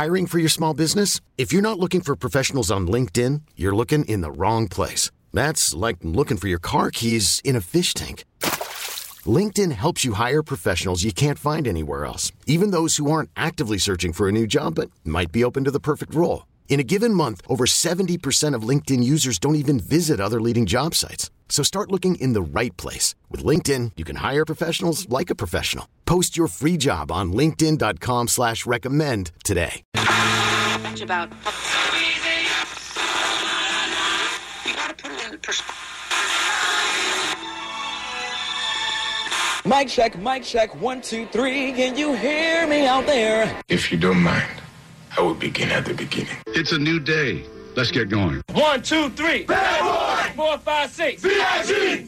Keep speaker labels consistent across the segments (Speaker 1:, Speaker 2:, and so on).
Speaker 1: Hiring for your small business? If you're not looking for professionals on LinkedIn, you're looking in the wrong place. That's like looking for your car keys in a fish tank. LinkedIn helps you hire professionals you can't find anywhere else, even those who aren't actively searching for a new job but might be open to the perfect role. In a given month, over 70% of LinkedIn users don't even visit other leading job sites. So start looking in the right place. With LinkedIn, you can hire professionals like a professional. Post your free job on linkedin.com/recommend today.
Speaker 2: About you gotta put it in perspective.
Speaker 3: Mic check, 1, 2, 3. Can you hear me out there?
Speaker 4: If you don't mind, I will begin at the beginning.
Speaker 5: It's a new day. Let's get going.
Speaker 3: 1, 2, 3.
Speaker 4: Bad boy!
Speaker 3: 4, 5, 6.
Speaker 4: VIG!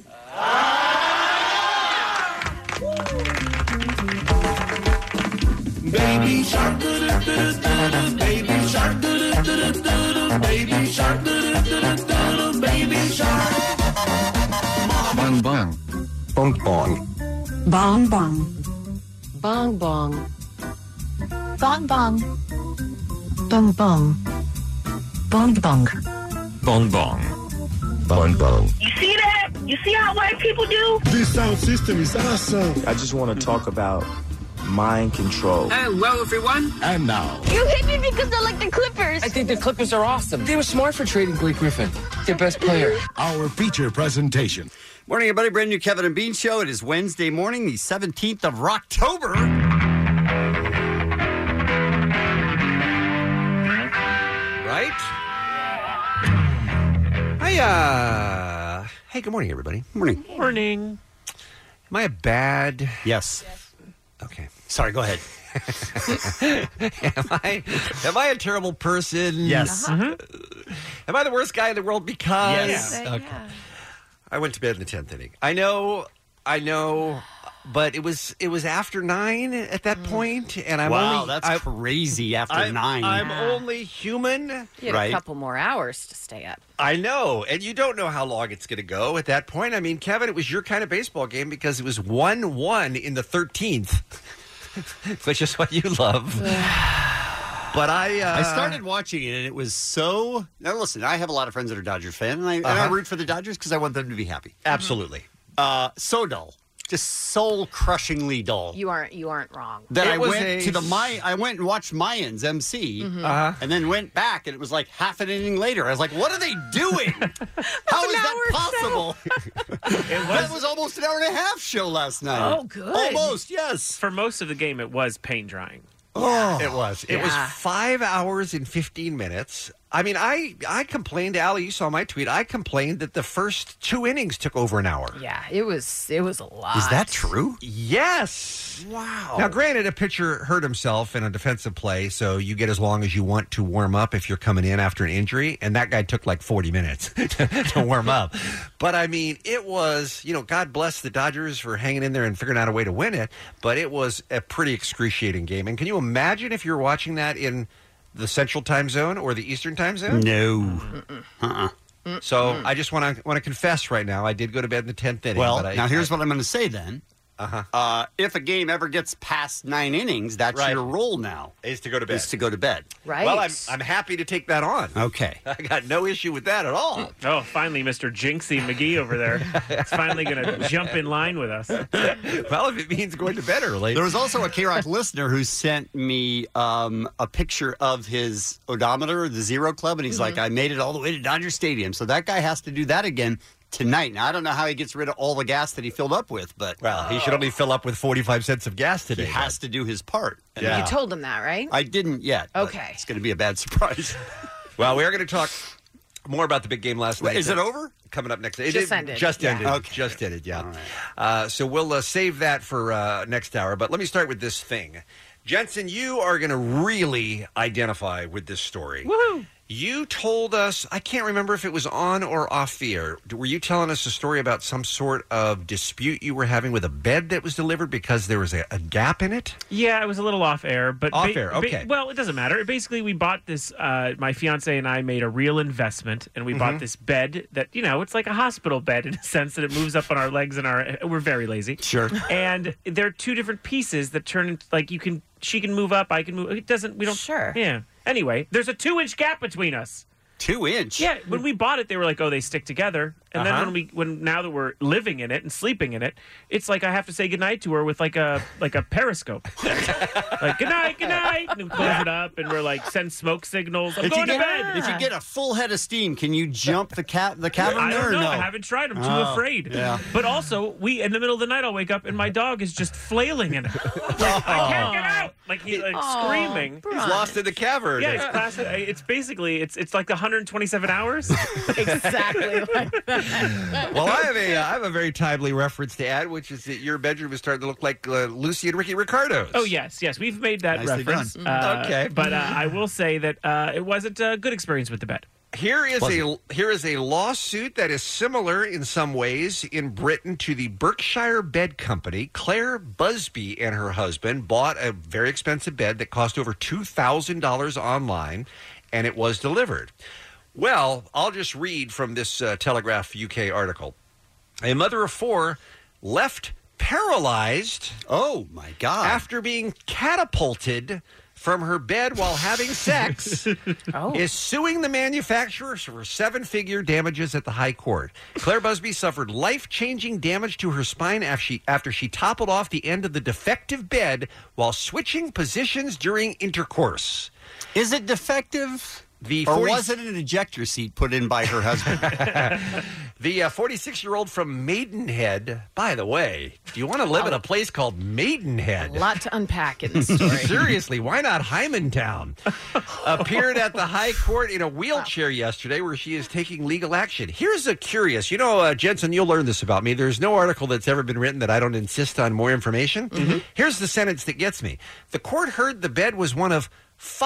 Speaker 3: Baby shark, baby shark, baby shark, baby shark.
Speaker 5: Bong bong.
Speaker 6: Bong bong.
Speaker 7: Bong bong.
Speaker 2: Bong bong.
Speaker 7: Bong bong. Bong bong. Bong bong.
Speaker 6: Bong bong. Bong bong.
Speaker 8: You see that? You see how white people do?
Speaker 9: This sound system is awesome.
Speaker 10: I just want to talk about mind control.
Speaker 11: Hello, everyone.
Speaker 9: And now.
Speaker 8: You hit me because I like the Clippers.
Speaker 11: I think the Clippers are awesome. They were smart for trading Blake Griffin, their best player.
Speaker 9: Our feature presentation.
Speaker 12: Morning, everybody. Brand new Kevin and Bean Show. It is Wednesday morning, the 17th of October. Right?
Speaker 6: Hey, good morning, everybody.
Speaker 12: Morning.
Speaker 11: Morning.
Speaker 6: Am I a bad...
Speaker 12: Yes.
Speaker 6: Okay.
Speaker 12: Sorry, go ahead.
Speaker 6: Am I a terrible person?
Speaker 12: Yes.
Speaker 6: Am I the worst guy in the world because...
Speaker 12: Yes.
Speaker 6: Okay. I went to bed in the 10th inning. I know, but it was after 9 at that point, and
Speaker 12: that's crazy after 9.
Speaker 6: I'm only human.
Speaker 2: You had a couple more hours to stay up.
Speaker 6: I know, and you don't know how long it's going to go at that point. I mean, Kevin, it was your kind of baseball game because it was 1-1 in the 13th, which is what you love. But I
Speaker 12: started watching it, and it was so... Now, listen, I have a lot of friends that are Dodgers fans, and I root for the Dodgers because I want them to be happy.
Speaker 6: Absolutely.
Speaker 12: So dull. Just soul-crushingly dull.
Speaker 2: You aren't wrong.
Speaker 12: That I went and watched Mayans MC, and then went back, and it was like half an inning later. I was like, "What are they doing? How is that possible?" That was almost an hour and a half show last night.
Speaker 2: Oh, good.
Speaker 12: Almost, yes.
Speaker 13: For most of the game, it was paint drying.
Speaker 12: Oh,
Speaker 6: it was. It was 5 hours and 15 minutes. I mean, I complained, Allie, you saw my tweet. I complained that the first 2 innings took over an hour.
Speaker 2: Yeah, it was a lot.
Speaker 12: Is that true?
Speaker 6: Yes.
Speaker 12: Wow.
Speaker 6: Now, granted, a pitcher hurt himself in a defensive play, so you get as long as you want to warm up if you're coming in after an injury, and that guy took like 40 minutes to warm up. But, I mean, it was, God bless the Dodgers for hanging in there and figuring out a way to win it, but it was a pretty excruciating game. And can you imagine if you're watching that in the Central Time Zone or the Eastern Time Zone?
Speaker 12: No.
Speaker 6: So I just want to confess right now, I did go to bed in the 10th inning.
Speaker 12: Well, now here's what I'm going to say then.
Speaker 6: Uh-huh.
Speaker 12: If a game ever gets past 9 innings, that's your role now.
Speaker 6: Is to go to bed.
Speaker 12: Is to go to bed.
Speaker 2: Right.
Speaker 6: Well, I'm happy to take that on.
Speaker 12: Okay.
Speaker 6: I got no issue with that at all.
Speaker 13: Oh, finally, Mr. Jinxie McGee over there. It's finally going to jump in line with us.
Speaker 6: Well, if it means going to bed early.
Speaker 12: There was also a K-Rock listener who sent me a picture of his odometer, the Zero Club, and he's like, I made it all the way to Dodger Stadium. So that guy has to do that again tonight. Now, I don't know how he gets rid of all the gas that he filled up with, but...
Speaker 6: Well, he should only fill up with 45 cents of gas today.
Speaker 12: He has to do his part.
Speaker 6: Yeah.
Speaker 2: You told him that, right?
Speaker 12: I didn't yet.
Speaker 2: Okay.
Speaker 12: It's going to be a bad surprise.
Speaker 6: Well, we are going to talk more about the big game last night.
Speaker 12: Is it over?
Speaker 6: Coming up next.
Speaker 2: Just ended.
Speaker 6: Just ended.
Speaker 12: Okay.
Speaker 6: Just ended, yeah.
Speaker 12: All right.
Speaker 6: So we'll save that for next hour. But let me start with this thing. Jensen, you are going to really identify with this story.
Speaker 13: Woohoo!
Speaker 6: You told us, I can't remember if it was on or off the air. Were you telling us a story about some sort of dispute you were having with a bed that was delivered because there was a gap in it?
Speaker 13: Yeah, it was a little off air. But
Speaker 6: off air, okay.
Speaker 13: Well, it doesn't matter. Basically, we bought this, my fiance and I made a real investment, and we bought this bed that, it's like a hospital bed in a sense that it moves up on our legs and we're very lazy.
Speaker 12: Sure.
Speaker 13: And there are two different pieces that turn into, like, you can she can move up, I can move. It doesn't. We don't.
Speaker 2: Sure.
Speaker 13: Yeah. Anyway, there's a 2-inch gap between us.
Speaker 12: 2 inch.
Speaker 13: Yeah, when we bought it, they were like, "Oh, they stick together." And
Speaker 12: Uh-huh.
Speaker 13: then when now that we're living in it and sleeping in it, it's like I have to say goodnight to her with like a periscope, like good night, and we close it up, and we're like send smoke signals. I'm going to bed.
Speaker 12: If you get a full head of steam, can you jump the cavern
Speaker 13: I
Speaker 12: there?
Speaker 13: don't know.
Speaker 12: Or no?
Speaker 13: I haven't tried. I'm too
Speaker 12: Oh,
Speaker 13: afraid.
Speaker 12: yeah.
Speaker 13: But also, in the middle of the night, I'll wake up and my dog is just flailing in it. Like, I can't get out. Like he's like screaming.
Speaker 6: He's lost in the cavern.
Speaker 13: Yeah, it's classic. It's basically it's like the 127 hours.
Speaker 2: Exactly like that.
Speaker 6: Well, I have a very timely reference to add, which is that your bedroom is starting to look like Lucy and Ricky Ricardo's.
Speaker 13: Oh yes, we've made that
Speaker 6: Nicely
Speaker 13: reference.
Speaker 6: done. Okay,
Speaker 13: but I will say that it wasn't a good experience with the bed.
Speaker 6: Here is a lawsuit that is similar in some ways in Britain to the Berkshire Bed Company. Claire Busby and her husband bought a very expensive bed that cost over $2,000 online, and it was delivered. Well, I'll just read from this Telegraph UK article. A mother of 4 left paralyzed.
Speaker 12: Oh, my God.
Speaker 6: After being catapulted from her bed while having sex is suing the manufacturer for 7-figure damages at the High Court. Claire Busby suffered life-changing damage to her spine after she toppled off the end of the defective bed while switching positions during intercourse.
Speaker 12: Is it defective? Or was it an ejector seat put in by her husband?
Speaker 6: The 46-year-old from Maidenhead, by the way, do you want to live in a place called Maidenhead?
Speaker 2: A lot to unpack in this story.
Speaker 6: Seriously, why not Hymantown? Appeared at the High Court in a wheelchair yesterday where she is taking legal action. Here's a curious, Jensen, you'll learn this about me. There's no article that's ever been written that I don't insist on more information. Mm-hmm. Here's the sentence that gets me. The court heard the bed was one of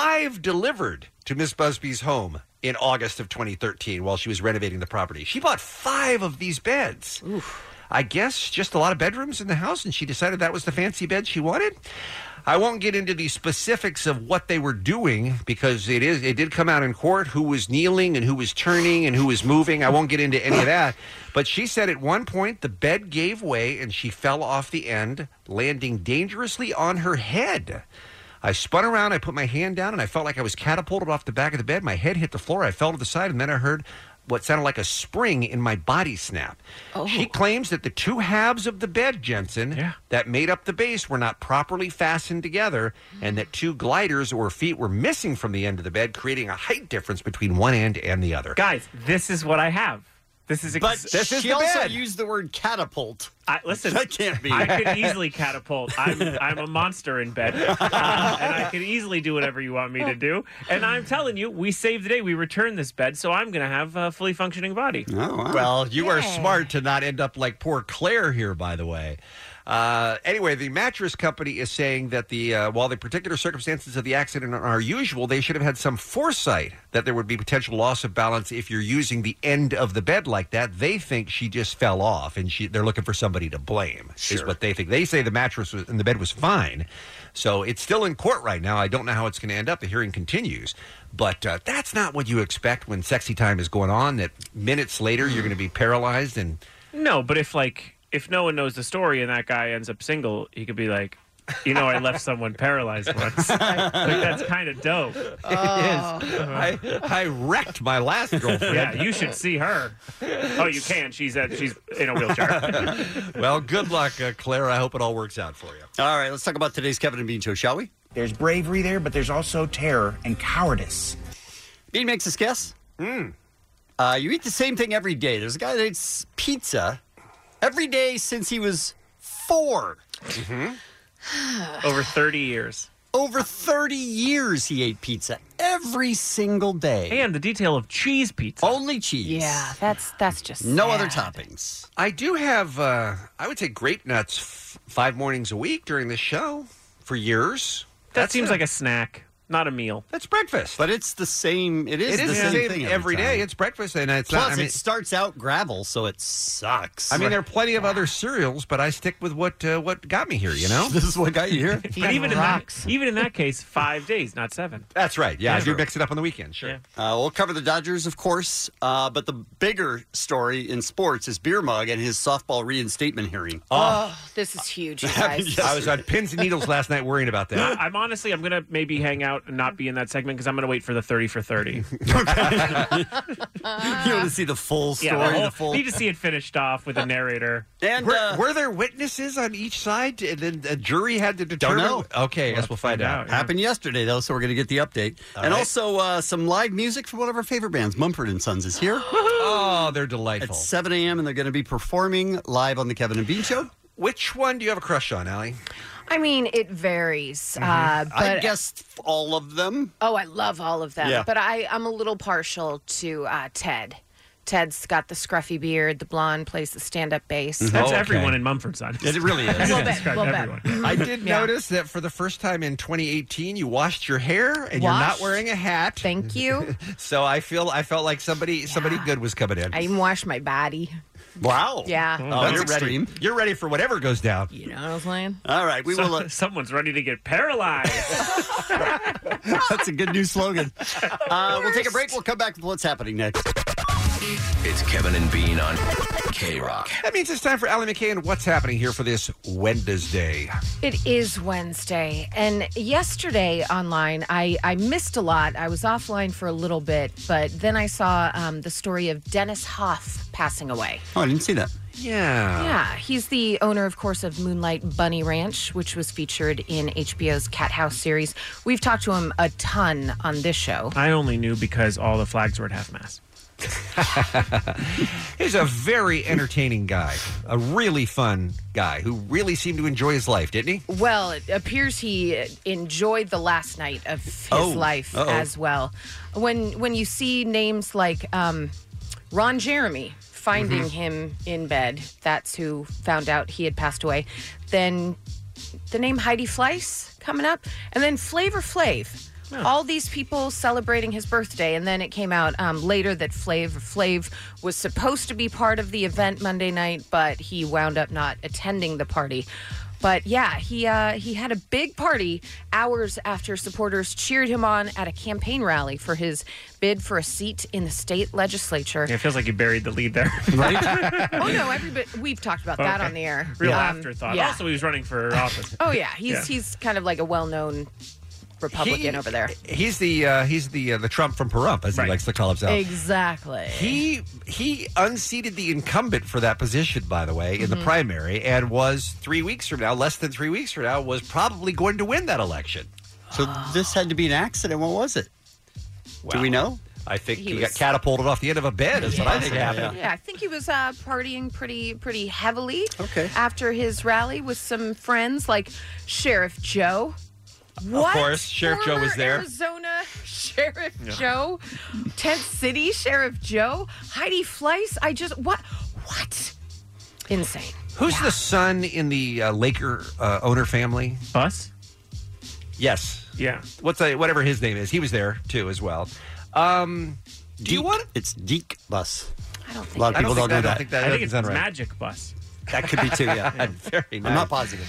Speaker 6: 5 delivered to Miss Busby's home in August of 2013 while she was renovating the property. She bought 5 of these beds. Oof. I guess just a lot of bedrooms in the house, and she decided that was the fancy bed she wanted. I won't get into the specifics of what they were doing because it did come out in court who was kneeling and who was turning and who was moving. I won't get into any of that. But she said at one point the bed gave way and she fell off the end, landing dangerously on her head. I spun around, I put my hand down, and I felt like I was catapulted off the back of the bed. My head hit the floor, I fell to the side, and then I heard what sounded like a spring in my body snap. Oh. She claims that the 2 halves of the bed, Jensen, that made up the base were not properly fastened together, and that 2 gliders or feet were missing from the end of the bed, creating a height difference between one end and the other.
Speaker 13: Guys, this is what I have. This is
Speaker 12: she also used the word catapult.
Speaker 13: Listen,
Speaker 12: that can't be.
Speaker 13: I could easily catapult. I'm a monster in bed, and I can easily do whatever you want me to do. And I'm telling you, we saved the day. We returned this bed, so I'm going to have a fully functioning body.
Speaker 12: Oh, wow.
Speaker 6: Well, you are smart to not end up like poor Claire here, by the way. Anyway, the mattress company is saying that while the particular circumstances of the accident are usual, they should have had some foresight that there would be potential loss of balance if you're using the end of the bed like that. They think she just fell off, and they're looking for somebody to blame, is what they think. They say the mattress in the bed was fine. So it's still in court right now. I don't know how it's going to end up. The hearing continues. But that's not what you expect when sexy time is going on, that minutes later you're going to be paralyzed. And
Speaker 13: no, but if no one knows the story and that guy ends up single, he could be like, I left someone paralyzed once. Like, that's kind of dope.
Speaker 6: It is. I wrecked my last girlfriend.
Speaker 13: Yeah, you should see her. Oh, you can. She's in a wheelchair.
Speaker 6: Well, good luck, Claire. I hope it all works out for you.
Speaker 12: All right, let's talk about today's Kevin and Bean Show, shall we?
Speaker 14: There's bravery there, but there's also terror and cowardice.
Speaker 12: Bean makes us guess. You eat the same thing every day. There's a guy that eats pizza every day since he was 4. Mm-hmm.
Speaker 13: Over 30 years.
Speaker 12: Over 30 years he ate pizza every single day.
Speaker 13: And the detail of cheese pizza.
Speaker 12: Only cheese.
Speaker 2: Yeah, that's just
Speaker 12: no
Speaker 2: sad.
Speaker 12: other toppings.
Speaker 6: I do have, I would say, grape nuts 5 mornings a week during this show for years.
Speaker 13: That seems like a snack. Not a meal.
Speaker 6: That's breakfast.
Speaker 12: But it's the same. It is the same thing
Speaker 6: every day. It's breakfast, and it's
Speaker 12: Plus,
Speaker 6: not. I mean,
Speaker 12: it starts out gravel, so it sucks.
Speaker 6: I mean, there are plenty of other cereals, but I stick with what got me here. You know,
Speaker 12: this is what got you here.
Speaker 13: But even in that case, 5 days, not 7.
Speaker 6: That's right. Yeah, I do
Speaker 13: True.
Speaker 6: mix it up on the weekend. Sure.
Speaker 13: Yeah.
Speaker 12: We'll cover the Dodgers, of course, but the bigger story in sports is Beer Mug and his softball reinstatement hearing.
Speaker 2: Oh, this is huge, you guys.
Speaker 6: I was on pins and needles last night worrying about that.
Speaker 13: I'm honestly, I'm going to maybe hang out and not be in that segment because I'm going to wait for the 30 for 30.
Speaker 12: You want to see the full story?
Speaker 13: Yeah, need to see it finished off with a narrator.
Speaker 12: And
Speaker 6: were there witnesses on each side, and then a jury had to determine?
Speaker 12: Don't know.
Speaker 6: Okay, I guess we'll find out.
Speaker 12: Happened yesterday, though, so we're going to get the update.
Speaker 6: All right.
Speaker 12: Also, some live music from one of our favorite bands, Mumford & Sons, is here.
Speaker 6: Oh, they're delightful.
Speaker 12: At 7 a.m., and they're going to be performing live on the Kevin and Bean Show.
Speaker 6: Which one do you have a crush on, Allie?
Speaker 2: I mean, it varies. But
Speaker 12: I guessed all of them.
Speaker 2: Oh, I love all of them.
Speaker 12: Yeah.
Speaker 2: But I'm a little partial to Ted. Ted's got the scruffy beard, the blonde, plays the stand-up bass.
Speaker 13: That's everyone in Mumford Sons.
Speaker 12: It really is.
Speaker 2: We'll bet,
Speaker 13: Describe
Speaker 2: we'll bet.
Speaker 13: everyone.
Speaker 6: I did notice that for the first time in 2018, you washed your hair and you're not
Speaker 2: Washed?
Speaker 6: wearing a hat.
Speaker 2: Thank you.
Speaker 6: So I felt like somebody good was coming in.
Speaker 2: I even washed my body.
Speaker 12: Wow.
Speaker 2: Yeah.
Speaker 12: That's
Speaker 6: you're
Speaker 12: extreme.
Speaker 6: ready. You're ready for whatever goes down.
Speaker 2: You know what I'm saying?
Speaker 12: All right, we will.
Speaker 13: Someone's ready to get paralyzed.
Speaker 12: That's a good new slogan. We'll take a break. We'll come back with what's happening next.
Speaker 15: It's Kevin and Bean on K-Rock.
Speaker 6: That means it's time for Allie McKay and what's happening here for this Wednesday.
Speaker 2: It is Wednesday. And yesterday online, I missed a lot. I was offline for a little bit, but then I saw the story of Dennis Hoff passing away.
Speaker 12: Oh, I didn't see that.
Speaker 6: Yeah.
Speaker 2: Yeah, he's the owner, of course, of Moonlight Bunny Ranch, which was featured in HBO's Cat House series. We've talked to him a ton on this show.
Speaker 13: I only knew because all the flags were at half-mast.
Speaker 6: He's a very entertaining guy, a really fun guy who really seemed to enjoy his life, didn't he?
Speaker 2: Well, it appears he enjoyed the last night of his life as well. When you see names like Ron Jeremy finding him in bed, that's who found out he had passed away. Then the name Heidi Fleiss coming up, and then Flavor Flav. All these people celebrating his birthday, and then it came out later that Flavor Flav was supposed to be part of the event Monday night, but he wound up not attending the party. But yeah, he had a big party hours after supporters cheered him on at a campaign rally for his bid for a seat in the state legislature.
Speaker 13: Yeah, it feels like you buried the lead there.
Speaker 12: Right?
Speaker 2: Oh no, everybody, we've talked about that on the air.
Speaker 13: Real afterthought.
Speaker 2: Yeah.
Speaker 13: Also, he was running for office.
Speaker 2: Oh yeah, he's kind of like a well-known Republican over there.
Speaker 6: He's the Trump from Pahrump, as he likes to call himself.
Speaker 2: Exactly.
Speaker 6: He unseated the incumbent for that position, by the way, in the primary, and was less than 3 weeks from now, was probably going to win that election.
Speaker 12: So this had to be an accident. What was it? Do we know?
Speaker 6: I think he got catapulted off the end of a bed, is what I think happened.
Speaker 2: Yeah, I think he was partying pretty heavily
Speaker 12: Okay.
Speaker 2: after his rally with some friends like Sheriff Joe. What?
Speaker 6: Of course, Sheriff Joe was there.
Speaker 2: Arizona Sheriff Joe, Tent City Sheriff Joe, Heidi Fleiss. What? Insane.
Speaker 6: Who's the son in the Laker owner family?
Speaker 13: Bus?
Speaker 6: Yes.
Speaker 13: Yeah.
Speaker 6: Whatever his name is. He was there too as well. Do you want it?
Speaker 12: It's Deke Bus.
Speaker 2: I don't think
Speaker 12: A lot of people don't know that.
Speaker 13: I think it's
Speaker 6: sound right.
Speaker 13: Magic Bus.
Speaker 12: That could be too, yeah.
Speaker 6: Very nice.
Speaker 12: I'm not positive.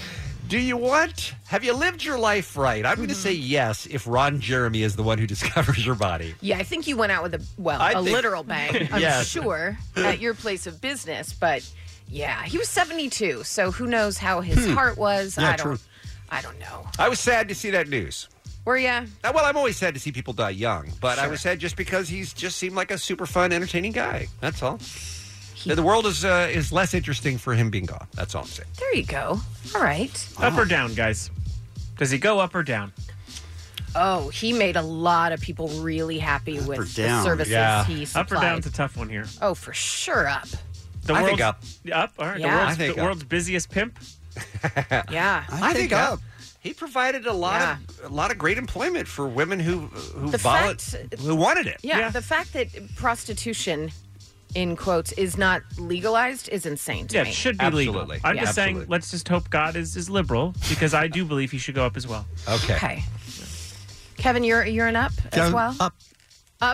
Speaker 6: Have you lived your life right? I'm going to say yes if Ron Jeremy is the one who discovers your body.
Speaker 2: Yeah, I think you went out with a literal bang, I'm sure, at your place of business. But yeah, he was 72, so who knows how his heart was.
Speaker 12: Yeah,
Speaker 2: I don't know.
Speaker 6: I was sad to see that news.
Speaker 2: Were ya?
Speaker 6: Well, I'm always sad to see people die young, but I was sad just because he's just seemed like a super fun, entertaining guy. That's all. The world is less interesting for him being gone. That's all I'm saying.
Speaker 2: There you go. All right.
Speaker 13: Up or down, guys? Does he go up or down?
Speaker 2: Oh, he made a lot of people really happy with the services he supplied.
Speaker 13: Up or down's a tough one here.
Speaker 2: Oh, for sure up.
Speaker 6: I think up.
Speaker 13: Up? All right.
Speaker 2: Yeah.
Speaker 13: The world's busiest pimp?
Speaker 2: Yeah.
Speaker 6: I think up. He provided a lot of great employment for women who wanted it.
Speaker 2: Yeah, the fact that prostitution, in quotes, is not legalized is insane to me.
Speaker 13: Yeah, it should be legal. I'm just saying, let's just hope God is liberal, because I do believe he should go up as well.
Speaker 6: Okay.
Speaker 2: Kevin, you're an up as well?
Speaker 12: Up.
Speaker 2: Up.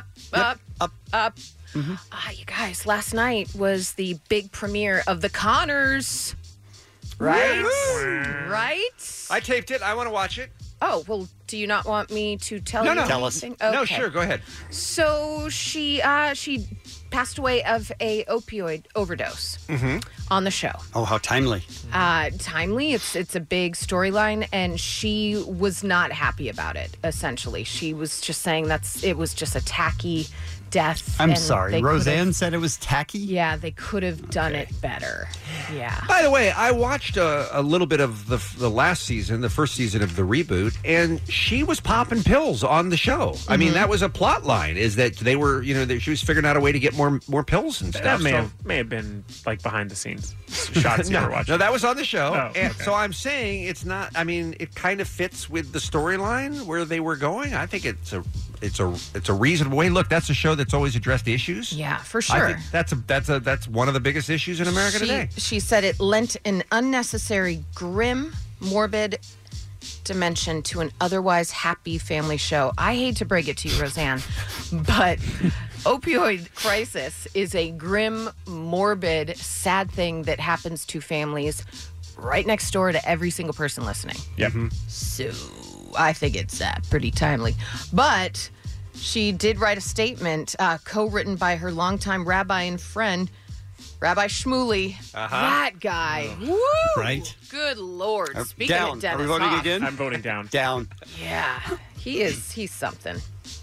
Speaker 12: Mm-hmm.
Speaker 2: You guys, last night was the big premiere of The Conners. Right? Right?
Speaker 6: I taped it. I want to watch it.
Speaker 2: Oh, well, do you not want me to tell you
Speaker 6: Tell
Speaker 2: anything?
Speaker 6: us. No,
Speaker 2: Okay.
Speaker 6: sure. Go ahead.
Speaker 2: So she passed away of a opioid overdose on the show.
Speaker 12: Oh, how timely.
Speaker 2: Timely. It's a big storyline, and she was not happy about it. Essentially, she was just saying it was just a tacky death.
Speaker 12: I'm
Speaker 2: and
Speaker 12: sorry.
Speaker 2: they
Speaker 12: Roseanne said it was tacky?
Speaker 2: Yeah, they could have done it better. Yeah.
Speaker 6: By the way, I watched a little bit of the last season, the first season of the reboot, and she was popping pills on the show. I mean, that was a plot line, is that they were, she was figuring out a way to get more pills and stuff.
Speaker 13: That may have been like behind the scenes shots you were watching.
Speaker 6: No, that was on the show.
Speaker 13: Oh,
Speaker 6: And
Speaker 13: okay.
Speaker 6: so I'm saying it's not, it kind of fits with the storyline where they were going. I think it's a reasonable way. Look, that's a show that's always addressed issues.
Speaker 2: Yeah, for
Speaker 6: I
Speaker 2: sure.
Speaker 6: think that's one of the biggest issues in America today.
Speaker 2: She said it lent an unnecessary, grim, morbid dimension to an otherwise happy family show. I hate to break it to you, Roseanne, but opioid crisis is a grim, morbid, sad thing that happens to families right next door to every single person listening.
Speaker 13: Yep.
Speaker 2: So I think it's pretty timely. But she did write a statement co-written by her longtime rabbi and friend, Rabbi Shmuley. That guy. Woo!
Speaker 12: Right.
Speaker 2: Good Lord. Speaking
Speaker 12: down.
Speaker 2: of Dennis
Speaker 12: Are we voting
Speaker 2: Hoff.
Speaker 12: again?
Speaker 13: I'm voting down.
Speaker 12: Down.
Speaker 2: Yeah. He's something.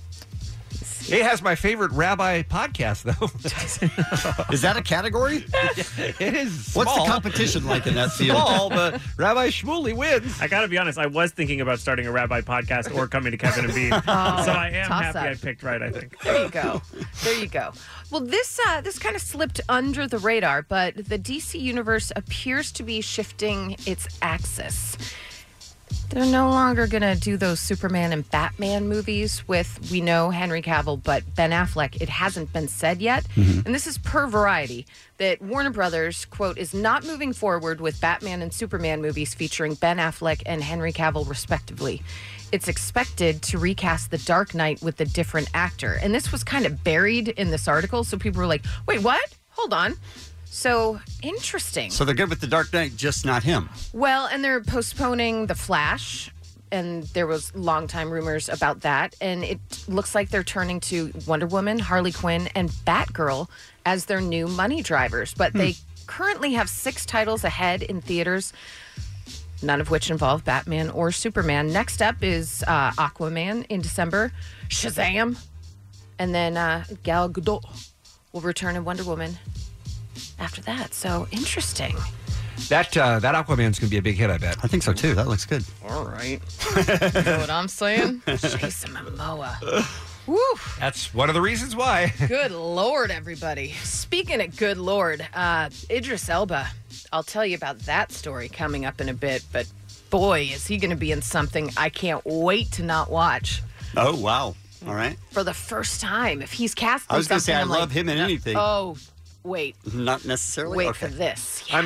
Speaker 6: He has my favorite rabbi podcast, though.
Speaker 12: Is that a category?
Speaker 6: It is small.
Speaker 12: What's the competition like in that field?
Speaker 6: Small, but Rabbi Shmuley wins.
Speaker 13: I got to be honest. I was thinking about starting a rabbi podcast or coming to Kevin and Bean. So I am happy I picked right, I think.
Speaker 2: There you go. There you go. Well, this kind of slipped under the radar, but the DC universe appears to be shifting its axis. They're no longer going to do those Superman and Batman movies with, we know, Henry Cavill, but Ben Affleck. It hasn't been said yet. And this is per Variety, that Warner Brothers, quote, is not moving forward with Batman and Superman movies featuring Ben Affleck and Henry Cavill, respectively. It's expected to recast The Dark Knight with a different actor. And this was kind of buried in this article, so people were like, wait, what? Hold on. So, interesting.
Speaker 12: So they're good with The Dark Knight, just not him.
Speaker 2: Well, and they're postponing The Flash, and there was long-time rumors about that. And it looks like they're turning to Wonder Woman, Harley Quinn, and Batgirl as their new money drivers. But they currently have 6 titles ahead in theaters, none of which involve Batman or Superman. Next up is Aquaman in December, Shazam, and then Gal Gadot will return in Wonder Woman after that. So interesting.
Speaker 6: That Aquaman's going to be a big hit, I bet.
Speaker 12: I think so, too. That looks good.
Speaker 2: All right. You know what I'm saying? Jason Momoa. Woo.
Speaker 6: That's one of the reasons why.
Speaker 2: Good Lord, everybody. Speaking of good Lord, Idris Elba. I'll tell you about that story coming up in a bit, but boy, is he going to be in something I can't wait to not watch.
Speaker 12: Oh, wow. All right.
Speaker 2: For the first time. If he's cast in
Speaker 12: I was going to say, I
Speaker 2: something, I'm
Speaker 12: love
Speaker 2: like,
Speaker 12: him in anything.
Speaker 2: Oh, wait.
Speaker 12: Not necessarily?
Speaker 2: Wait
Speaker 12: Okay.
Speaker 2: for this.
Speaker 6: I'm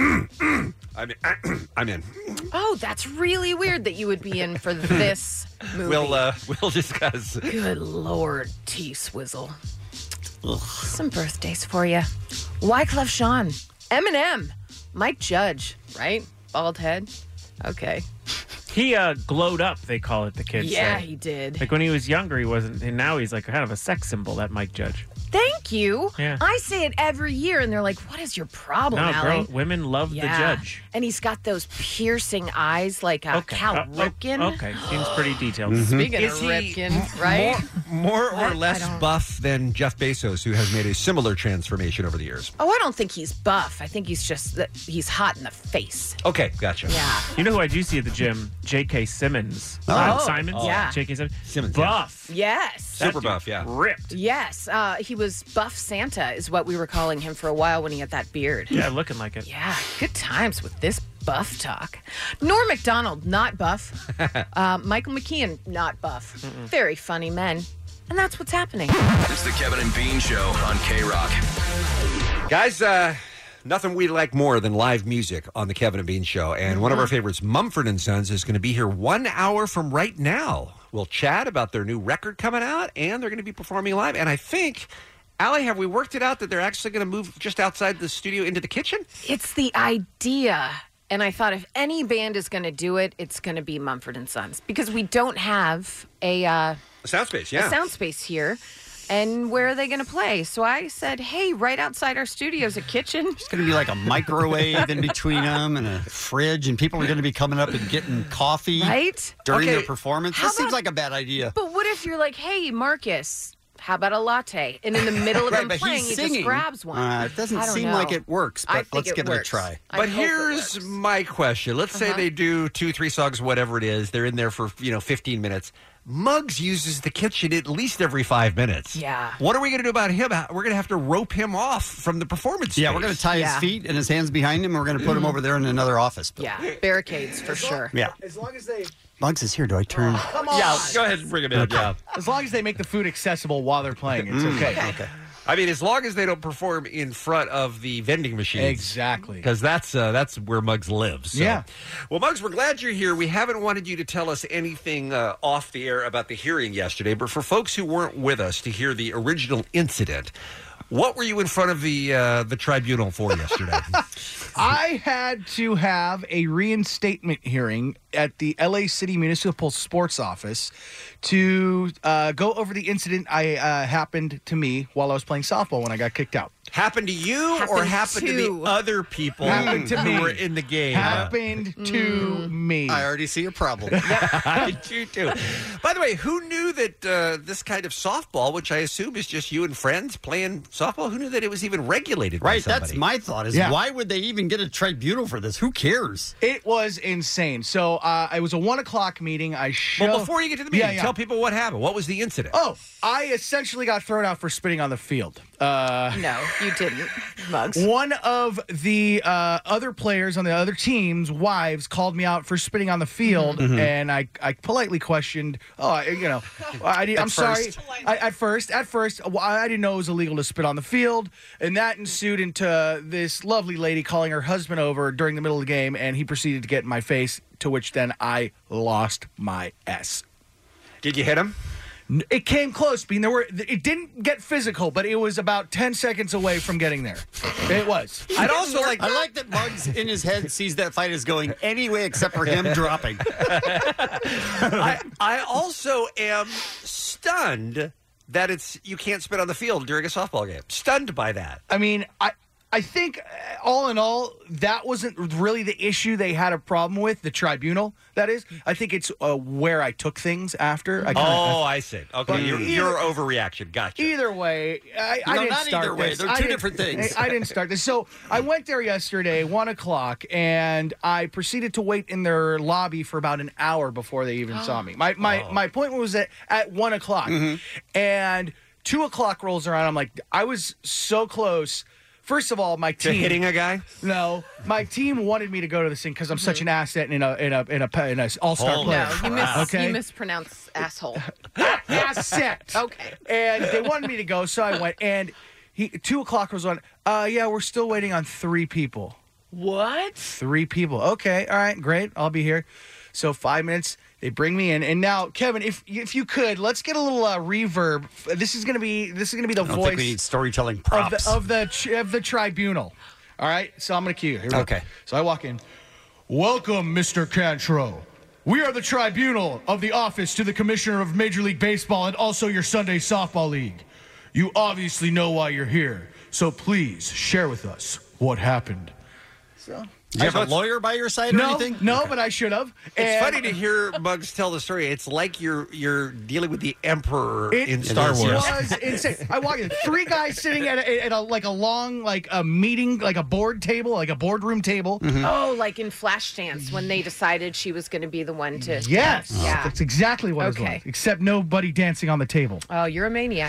Speaker 6: in.
Speaker 2: Oh, that's really weird that you would be in for this movie.
Speaker 6: We'll discuss.
Speaker 2: Good Lord, T-Swizzle. Some birthdays for you. Wyclef Jean, Eminem, Mike Judge, right? Bald head. Okay.
Speaker 13: He glowed up, they call it, the kids
Speaker 2: Yeah,
Speaker 13: say.
Speaker 2: he did.
Speaker 13: Like when he was younger, he wasn't, and now he's like kind of a sex symbol, that Mike Judge.
Speaker 2: Thank you.
Speaker 13: Yeah.
Speaker 2: I say it every year, and they're like, what is your problem,
Speaker 13: No,
Speaker 2: Allie?
Speaker 13: girl, women love the Judge.
Speaker 2: And he's got those piercing eyes like Cal Ripken.
Speaker 13: Okay, seems pretty detailed.
Speaker 2: Speaking
Speaker 6: Is
Speaker 2: of
Speaker 6: he
Speaker 2: Ripken, right?
Speaker 6: More or
Speaker 2: I
Speaker 6: less
Speaker 2: don't-
Speaker 6: buff than Jeff Bezos, who has made a similar transformation over the years.
Speaker 2: Oh, I don't think he's buff. I think he's just he's hot in the face.
Speaker 6: Okay, gotcha.
Speaker 2: Yeah.
Speaker 13: You know who I do see at the gym? J.K. Simmons.
Speaker 2: Oh.
Speaker 13: Simons?
Speaker 2: Yeah.
Speaker 13: J.K. Simmons.
Speaker 6: Simmons,
Speaker 13: Buff.
Speaker 2: Yes.
Speaker 6: Super buff, yeah.
Speaker 13: Ripped.
Speaker 2: Yes. He was Buff Santa is what we were calling him for a while when he had that beard.
Speaker 13: Yeah, looking like it.
Speaker 2: Yeah. Good times with this buff talk. Norm Macdonald, not buff. Michael McKean, not buff. Very funny men. And that's what's happening.
Speaker 15: It's the Kevin and Bean Show on K-Rock.
Speaker 6: Guys, nothing we like more than live music on the Kevin and Bean Show. And one of our favorites, Mumford & Sons, is going to be here 1 hour from right now. We'll chat about their new record coming out, and they're going to be performing live. And I think, Allie, have we worked it out that they're actually going to move just outside the studio into the kitchen?
Speaker 2: It's the idea. And I thought if any band is going to do it, it's going to be Mumford & Sons. Because we don't have a
Speaker 6: soundspace, yeah.
Speaker 2: A soundspace here. And where are they going to play? So I said, hey, right outside our studio's a kitchen.
Speaker 12: It's going to be like a microwave in between them and a fridge, and people are going to be coming up and getting coffee during their performance. This seems like a bad idea.
Speaker 2: But what if you're like, hey, Marcus, how about a latte? And in the middle of him playing, he just grabs one.
Speaker 12: It doesn't seem like it works, but let's give it a try.
Speaker 6: But here's my question. Let's say they do 2-3 songs, whatever it is. They're in there for 15 minutes. Muggs uses the kitchen at least every 5 minutes.
Speaker 2: Yeah.
Speaker 6: What are we going to do about him? We're going to have to rope him off from the performance
Speaker 12: Yeah,
Speaker 6: space.
Speaker 12: we're going to tie his feet and his hands behind him, and we're going to put him over there in another office.
Speaker 2: Yeah, barricades for sure.
Speaker 12: Yeah.
Speaker 16: As long as they...
Speaker 12: Muggs is here. Do I turn?
Speaker 16: Come on.
Speaker 6: Yeah, go ahead and bring him in. Yeah.
Speaker 16: As long as they make the food accessible while they're playing, it's okay.
Speaker 12: Okay.
Speaker 6: I mean, as long as they don't perform in front of the vending machines.
Speaker 16: Exactly.
Speaker 6: Because that's where Muggs lives. So.
Speaker 16: Yeah.
Speaker 6: Well, Muggs, we're glad you're here. We haven't wanted you to tell us anything off the air about the hearing yesterday, but for folks who weren't with us to hear the original incident, what were you in front of the tribunal for yesterday?
Speaker 16: I had to have a reinstatement hearing at the LA City Municipal Sports Office to go over the incident happened to me while I was playing softball when I got kicked out.
Speaker 6: Happened to you or happened to the other people who were in the game?
Speaker 16: Happened to me.
Speaker 12: I already see a problem.
Speaker 6: I do too. By the way, who knew that this kind of softball, which I assume is just you and friends playing softball, who knew that it was even regulated by somebody?
Speaker 12: That's my thought is why would they even get a tribunal for this? Who cares?
Speaker 16: It was insane. So it was a 1 o'clock meeting.
Speaker 6: Well, before you get to the meeting, tell people what happened. What was the incident?
Speaker 16: Oh, I essentially got thrown out for spitting on the field.
Speaker 2: No, you didn't, Muggs.
Speaker 16: One of the other players on the other team's wives called me out for spitting on the field, and I politely questioned, I'm sorry. At first, I didn't know it was illegal to spit on the field, and that ensued into this lovely lady calling her husband over during the middle of the game, and he proceeded to get in my face, to which then I lost my S.
Speaker 6: Did you hit him?
Speaker 16: It came close, being it didn't get physical, but it was about 10 seconds away from getting there. It was.
Speaker 12: I like that Muggs in his head sees that fight as going any way except for him dropping.
Speaker 6: I also am stunned that you can't spit on the field during a softball game. Stunned by that.
Speaker 16: I mean, I think, all in all, that wasn't really the issue they had a problem with, the tribunal, that is. I think it's where I took things after.
Speaker 6: I see. Okay, your overreaction. Gotcha.
Speaker 16: Either way, I didn't
Speaker 12: not
Speaker 16: start
Speaker 12: either way.
Speaker 16: this.
Speaker 12: They're two different things.
Speaker 16: I didn't start this. So I went there yesterday, 1 o'clock, and I proceeded to wait in their lobby for about an hour before they even saw me. My appointment was at 1 o'clock, and 2 o'clock rolls around. I'm like, I was so close. First of all, my team
Speaker 6: to hitting a guy.
Speaker 16: No, my team wanted me to go to this thing because I'm such an asset in a all-star player.
Speaker 2: No, you mispronounce asshole.
Speaker 16: Asset.
Speaker 2: Okay.
Speaker 16: And they wanted me to go, so I went. And 2 o'clock was on. Yeah, we're still waiting on 3 people.
Speaker 2: What?
Speaker 16: 3 people. Okay. All right. Great. I'll be here. So 5 minutes. They bring me in, and now, Kevin, if you could, let's get a little reverb. This is gonna be the
Speaker 12: I don't
Speaker 16: voice.
Speaker 12: think we need storytelling props
Speaker 16: of the tribunal. All right, so I'm gonna cue you. Here we go.
Speaker 12: Okay.
Speaker 16: So I walk in. Welcome, Mr. Cantrell. We are the tribunal of the office to the commissioner of Major League Baseball and also your Sunday softball league. You obviously know why you're here, so please share with us what happened. So.
Speaker 12: Do you have a lawyer by your side or anything?
Speaker 16: No, but I should have.
Speaker 6: It's funny to hear Muggs tell the story. It's like you're dealing with the Emperor in Star Wars.
Speaker 16: It was insane. I walk in, 3 guys sitting at a long a meeting, like a board table, like a boardroom table.
Speaker 2: Oh, like in Flashdance when they decided she was going to be the one to.
Speaker 16: Yes,
Speaker 2: yeah,
Speaker 16: that's exactly what it was like. Except nobody dancing on the table.
Speaker 2: Oh, you're a maniac.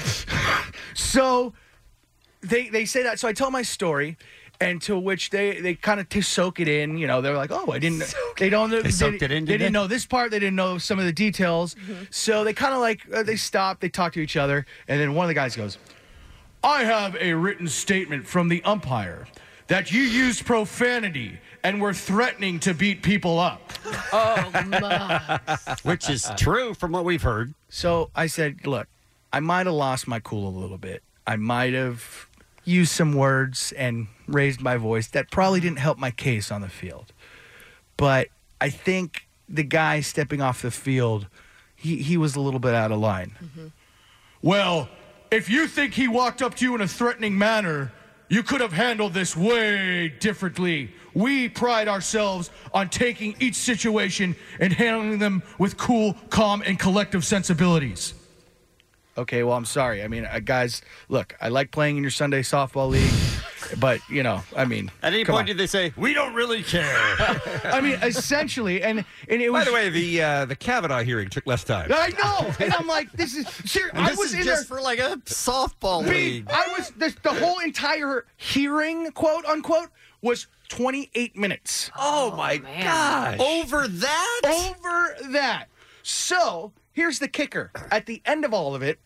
Speaker 16: So they say that. So I tell my story. And to which they kind of soak it in, they're like, oh, I didn't. They don't.
Speaker 12: They soaked it in.
Speaker 16: They didn't know this part. They didn't know some of the details. So they kind of they stop. They talk to each other, and then one of the guys goes, "I have a written statement from the umpire that you used profanity and were threatening to beat people up.
Speaker 2: Oh, my.
Speaker 12: Which is true from what we've heard.
Speaker 16: So I said, look, I might have lost my cool a little bit. I might have used some words and raised my voice that probably didn't help my case on the field. But I think the guy stepping off the field, he was a little bit out of line.
Speaker 2: Mm-hmm.
Speaker 16: Well, if you think he walked up to you in a threatening manner, you could have handled this way differently. We pride ourselves on taking each situation and handling them with cool, calm, and collective sensibilities. Okay, well, I'm sorry. I mean, guys, look, I like playing in your Sunday softball league, but, you know, I mean.
Speaker 12: At any point did they say, we don't really care?
Speaker 16: I mean, essentially, and it was.
Speaker 6: By the way, the Kavanaugh hearing took less time.
Speaker 16: I know, and I'm like, this is serious.
Speaker 12: I was in just there for like a softball league.
Speaker 16: I was the whole entire hearing, quote unquote, was 28 minutes.
Speaker 6: Oh my gosh!
Speaker 12: Over that?
Speaker 16: Over that. So here's the kicker. At the end of all of it.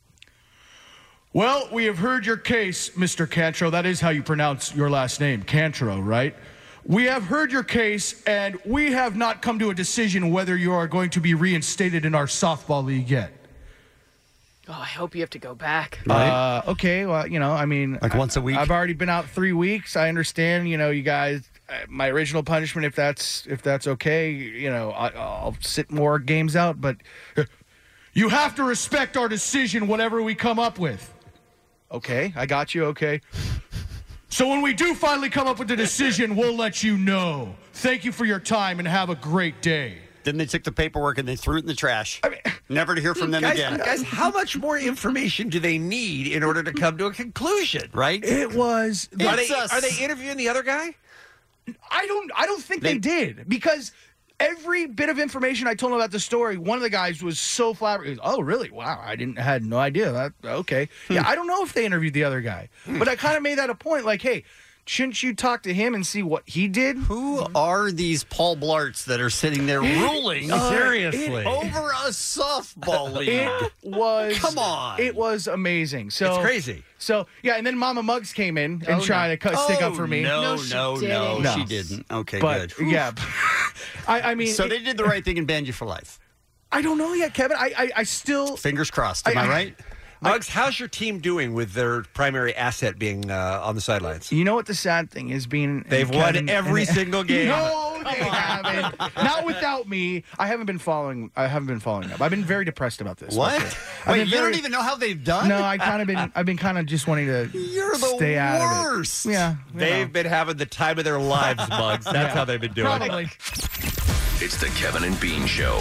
Speaker 16: Well, we have heard your case, Mr. Cantro. That is how you pronounce your last name, Cantro, right? We have heard your case, and we have not come to a decision whether you are going to be reinstated in our softball league yet.
Speaker 2: Oh, I hope you have to go back.
Speaker 12: Right.
Speaker 16: Okay, well, you know, I mean.
Speaker 12: Like once a week?
Speaker 16: I've already been out 3 weeks. I understand, you know, you guys, my original punishment, if that's okay, you know, I'll sit more games out, but you have to respect our decision, whatever we come up with. Okay, I got you, okay. So when we do finally come up with a decision, we'll let you know. Thank you for your time and have a great day.
Speaker 12: Then they took the paperwork and they threw it in the trash. Never to hear from them again.
Speaker 6: Guys, how much more information do they need in order to come to a conclusion?
Speaker 12: Right?
Speaker 16: It was.
Speaker 6: Are they interviewing the other guy?
Speaker 16: I don't think they did, because every bit of information I told him about the story, one of the guys was so flabbergasted. Oh, really? Wow, I had no idea. That okay. Yeah, I don't know if they interviewed the other guy, but I kind of made that a point. Like, hey, shouldn't you talk to him and see what he did?
Speaker 12: Who are these Paul Blarts that are sitting there ruling
Speaker 6: seriously
Speaker 12: over a softball league?
Speaker 16: It was.
Speaker 12: Come on.
Speaker 16: It was amazing. So
Speaker 6: it's crazy.
Speaker 16: So yeah, and then Mama Muggs came in and tried to stick up for me.
Speaker 12: No,
Speaker 2: No,
Speaker 12: she didn't. Okay,
Speaker 16: but,
Speaker 12: good.
Speaker 16: Yeah, I mean,
Speaker 12: so they did the right thing and banned you for life.
Speaker 16: I don't know yet, Kevin. I still
Speaker 12: fingers crossed. Am I right?
Speaker 6: Muggs, how's your team doing with their primary asset being on the sidelines?
Speaker 16: You know what the sad thing is? They've
Speaker 6: won every single game.
Speaker 16: No, they haven't. Not without me. I haven't been following up. I've been very depressed about this.
Speaker 12: What? Wait, you don't even know how they've done?
Speaker 16: No, I've been kind of just wanting to stay out of it. Yeah,
Speaker 6: they've been having the time of their lives, Muggs. That's how they've been doing.
Speaker 16: Probably.
Speaker 15: It's the Kevin and Bean Show.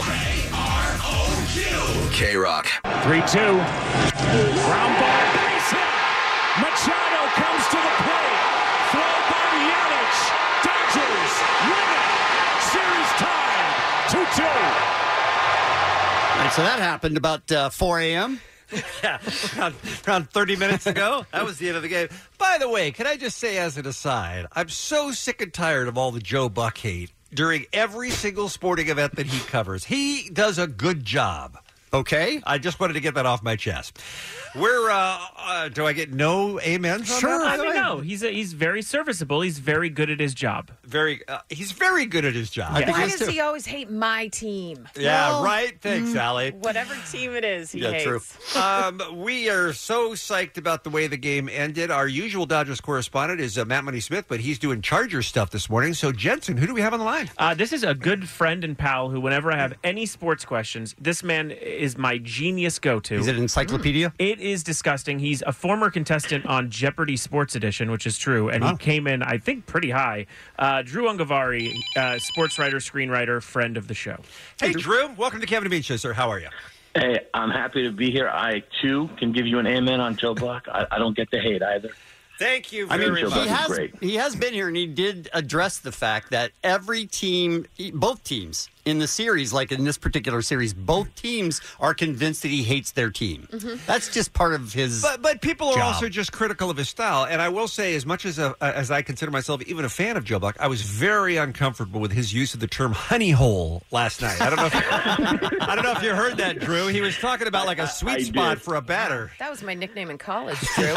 Speaker 15: K-R-O-Q. K-Rock.
Speaker 13: 3-2. Ground ball, base hit. Machado comes to the plate. Throw by Yelich. Dodgers win it. Series tied. 2-2.
Speaker 12: All right, so that happened about 4 a.m.
Speaker 6: Yeah, around 30 minutes ago. That was the end of the game. By the way, can I just say as an aside, I'm so sick and tired of all the Joe Buck hate during every single sporting event that he covers. He does a good job.
Speaker 12: Okay.
Speaker 6: I just wanted to get that off my chest. We're, do I get no amens on
Speaker 12: Sure.
Speaker 6: that?
Speaker 13: I mean, no. He's very serviceable. He's very good at his job.
Speaker 6: He's very good at his job.
Speaker 2: Why does he always hate my team?
Speaker 6: Yeah, right. Thanks, Allie.
Speaker 2: Whatever team it is, he hates.
Speaker 6: True. We are so psyched about the way the game ended. Our usual Dodgers correspondent is Matt Money Smith, but he's doing Chargers stuff this morning. So, Jensen, who do we have on the line?
Speaker 13: This is a good friend and pal who, whenever I have any sports questions, this man is my genius go-to.
Speaker 12: Is it an encyclopedia?
Speaker 13: It is disgusting. He's a former contestant on Jeopardy Sports Edition, which is true, and he came in, I think, pretty high. Drew Ungavari, sports writer, screenwriter, friend of the show.
Speaker 6: Hey, Drew. Welcome to Kevin and Bean Show, sir. How are you?
Speaker 17: Hey, I'm happy to be here. I, too, can give you an amen on Joe Buck. I don't get the hate either.
Speaker 6: Thank you
Speaker 12: very
Speaker 6: much.
Speaker 12: He has been here, and he did address the fact that every team, both teams in the series, like in this particular series, both teams are convinced that he hates their team. That's just part of his
Speaker 6: But people are
Speaker 12: job.
Speaker 6: also just critical of his style. And I will say, as much as I consider myself even a fan of Joe Buck, I was very uncomfortable with his use of the term honey hole last night. I don't know if you heard that, Drew. He was talking about like a sweet spot for a batter.
Speaker 2: That was my nickname in college, Drew.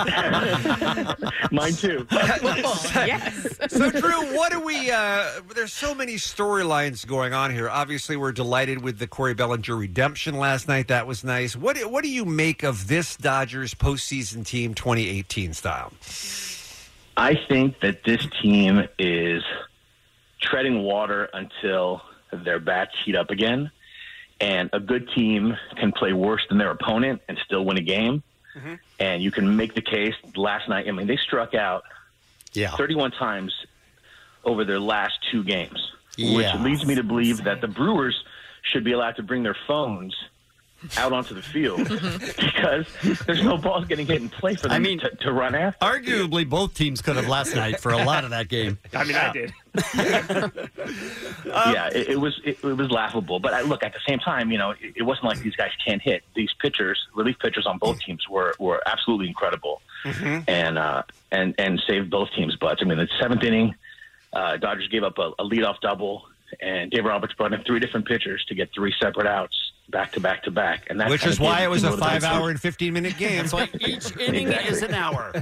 Speaker 17: Mine too.
Speaker 2: Yes.
Speaker 6: So, Drew, what do we... there's so many storylines going on here. Obviously, we're delighted with the Corey Bellinger redemption last night. That was nice. What do you make of this Dodgers postseason team 2018 style?
Speaker 17: I think that this team is treading water until their bats heat up again. And a good team can play worse than their opponent and still win a game. And you can make the case last night. I mean, they struck out 31 times over their last 2 games, which leads me to believe that the Brewers should be allowed to bring their phones out onto the field because there's no balls getting hit in play for them to run after.
Speaker 12: Arguably, both teams could have last night for a lot of that game.
Speaker 13: I mean, I did.
Speaker 17: It was laughable. But look, at the same time, it wasn't like these guys can't hit. These pitchers, relief pitchers on both teams, were absolutely incredible and saved both teams' butts. I mean, the 7th inning, Dodgers gave up a leadoff double, and Dave Roberts brought in 3 different pitchers to get 3 separate outs. Back to back to back, and
Speaker 6: Which is why it was a 5-hour and 15-minute game.
Speaker 12: It's like each inning is an hour.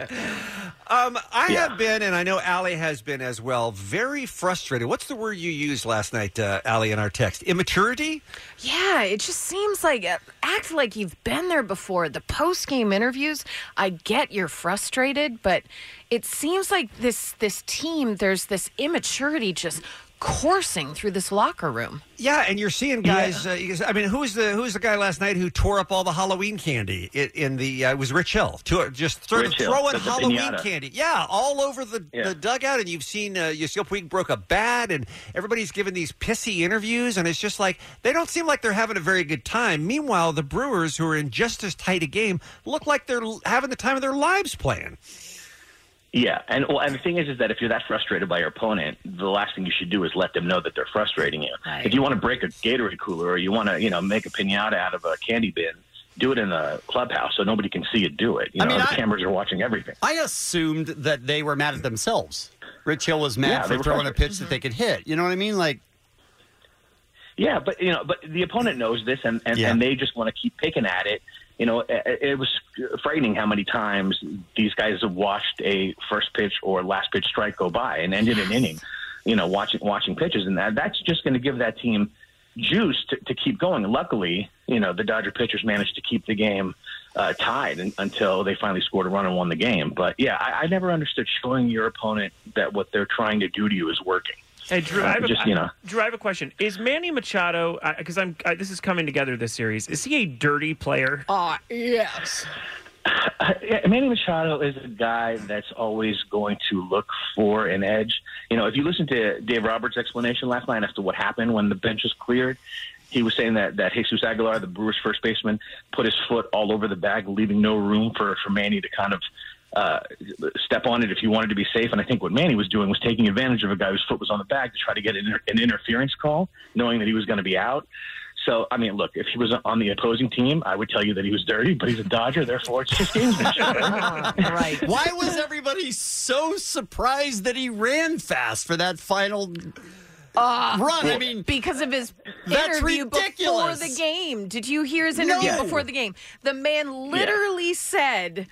Speaker 6: I have been, and I know Allie has been as well, very frustrated. What's the word you used last night, Allie, in our text? Immaturity?
Speaker 2: Yeah, it just seems like act like you've been there before. The post-game interviews, I get you're frustrated, but it seems like this team, there's this immaturity just coursing through this locker room.
Speaker 6: Yeah, and you're seeing guys. I mean, who's the guy last night who tore up all the Halloween candy in the? It was Rich Hill. Just throwing Halloween candy. Yeah, all over the dugout. And you've seen Yasiel Puig broke a bat, and everybody's giving these pissy interviews, and it's just like they don't seem like they're having a very good time. Meanwhile, the Brewers, who are in just as tight a game, look like they're having the time of their lives playing.
Speaker 17: Yeah, and the thing is that if you're that frustrated by your opponent, the last thing you should do is let them know that they're frustrating you. Right. If you want to break a Gatorade cooler or you want to, make a piñata out of a candy bin, do it in the clubhouse so nobody can see you do it. The cameras are watching everything.
Speaker 12: I assumed that they were mad at themselves. Rich Hill was mad for throwing a pitch that they could hit. You know what I mean?
Speaker 17: Yeah, but the opponent knows this, and they just want to keep picking at it. It was frightening how many times these guys have watched a first pitch or last pitch strike go by and ended an inning, watching pitches. And that's just going to give that team juice to keep going. And luckily, the Dodger pitchers managed to keep the game tied until they finally scored a run and won the game. But, yeah, I never understood showing your opponent that what they're trying to do to you is working.
Speaker 13: Hey, Drew, I have a question. Is Manny Machado, because this is coming together this series, is he a dirty player?
Speaker 2: Yes.
Speaker 17: Manny Machado is a guy that's always going to look for an edge. If you listen to Dave Roberts' explanation last night as to what happened when the bench was cleared, he was saying that Jesus Aguilar, the Brewers' first baseman, put his foot all over the bag, leaving no room for Manny to kind of step on it if he wanted to be safe. And I think what Manny was doing was taking advantage of a guy whose foot was on the bag to try to get an interference call, knowing that he was going to be out. So, I mean, look, if he was on the opposing team, I would tell you that he was dirty, but he's a Dodger, therefore it's just gamesmanship.
Speaker 2: Right.
Speaker 12: Why was everybody so surprised that he ran fast for that final run? I mean,
Speaker 2: because of his
Speaker 12: that's
Speaker 2: interview
Speaker 12: ridiculous.
Speaker 2: before the game. Did you hear his interview before the game? The man literally said,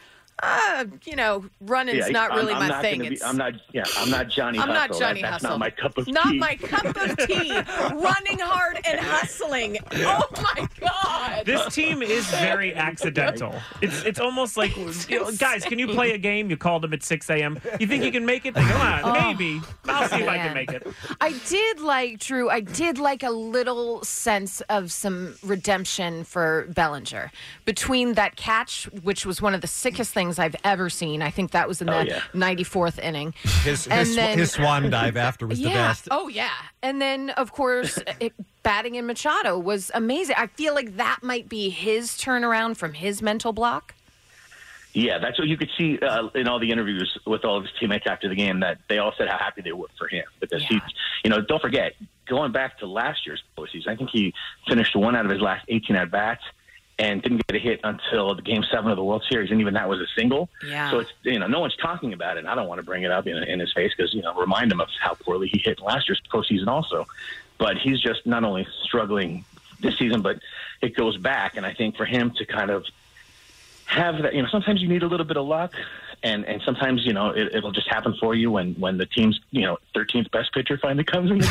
Speaker 2: running's not really my thing.
Speaker 17: I'm not Johnny Hustle.
Speaker 2: I'm not Johnny Hustle.
Speaker 17: That's not my cup of tea.
Speaker 2: Not my cup of tea. Running hard and hustling. Oh, my God.
Speaker 13: This team is very accidental. It's almost like, guys, can you play a game? You called them at 6 a.m. You think you can make it? Come on, maybe. I'll see if I can make it.
Speaker 2: I did like a little sense of some redemption for Bellinger. Between that catch, which was one of the sickest things I've ever seen. I think that was in the 94th inning.
Speaker 6: His swan dive after was the best.
Speaker 2: Oh, yeah. And then, of course, batting in Machado was amazing. I feel like that might be his turnaround from his mental block.
Speaker 17: Yeah, that's what you could see in all the interviews with all of his teammates after the game, that they all said how happy they were for him. Because he, don't forget, going back to last year's postseason, I think he finished 1 out of his last 18 at-bats and didn't get a hit until the Game 7 of the World Series, and even that was a single.
Speaker 2: Yeah.
Speaker 17: So, it's no one's talking about it, and I don't want to bring it up in his face because, remind him of how poorly he hit last year's postseason also. But he's just not only struggling this season, but it goes back, and I think for him to kind of have that, sometimes you need a little bit of luck, and sometimes, it'll just happen for you when the team's, 13th best pitcher finally comes in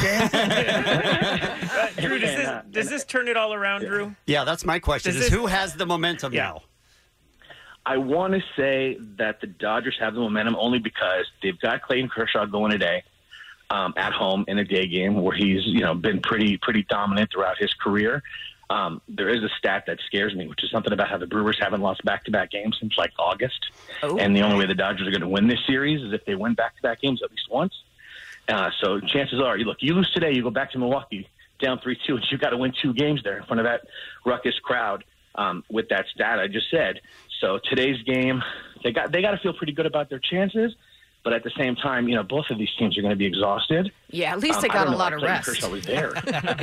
Speaker 17: the game.
Speaker 13: Drew, does this turn it all around, Drew?
Speaker 12: Yeah, that's my question. Who has the momentum now?
Speaker 17: I want to say that the Dodgers have the momentum only because they've got Clayton Kershaw going today at home in a day game where he's, been pretty dominant throughout his career. There is a stat that scares me, which is something about how the Brewers haven't lost back-to-back games since like August.
Speaker 2: Oh.
Speaker 17: And the only way the Dodgers are going to win this series is if they win back-to-back games at least once. So chances are, you lose today, you go back to Milwaukee down 3-2, and you've got to win 2 games there in front of that ruckus crowd with that stat I just said. So today's game, they got to feel pretty good about their chances. But at the same time, both of these teams are going to be exhausted.
Speaker 2: Yeah, at least they got a lot of rest.
Speaker 17: Kershaw was there.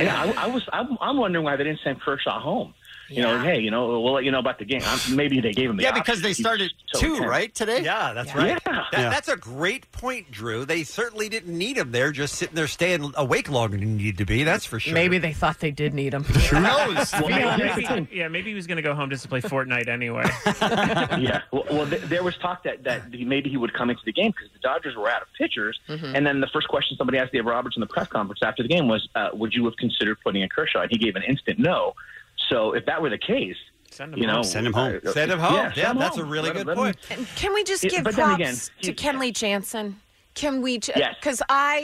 Speaker 17: I'm wondering why they didn't send Kershaw home. Hey, we'll let you know about the game. Maybe they gave him the option.
Speaker 12: Because they started 2, right, today?
Speaker 6: Yeah, that's right.
Speaker 17: Yeah.
Speaker 6: That's a great point, Drew. They certainly didn't need him there, just sitting there staying awake longer than he needed to be. That's for sure.
Speaker 2: Maybe they thought they did need him.
Speaker 12: Who knows?
Speaker 13: Maybe he was going to go home just to play Fortnite anyway.
Speaker 17: Yeah. Well, there was talk that maybe he would come into the game because the Dodgers were out of pitchers.
Speaker 2: Mm-hmm.
Speaker 17: And then the first question somebody asked Dave Roberts in the press conference after the game was, would you have considered putting in Kershaw? And he gave an instant no. So if that were the case,
Speaker 12: send him home.
Speaker 6: Send him home. Yeah, that's a really good point.
Speaker 2: And can we just give props to Kenley Jansen? Can we?
Speaker 17: Yes.
Speaker 2: Because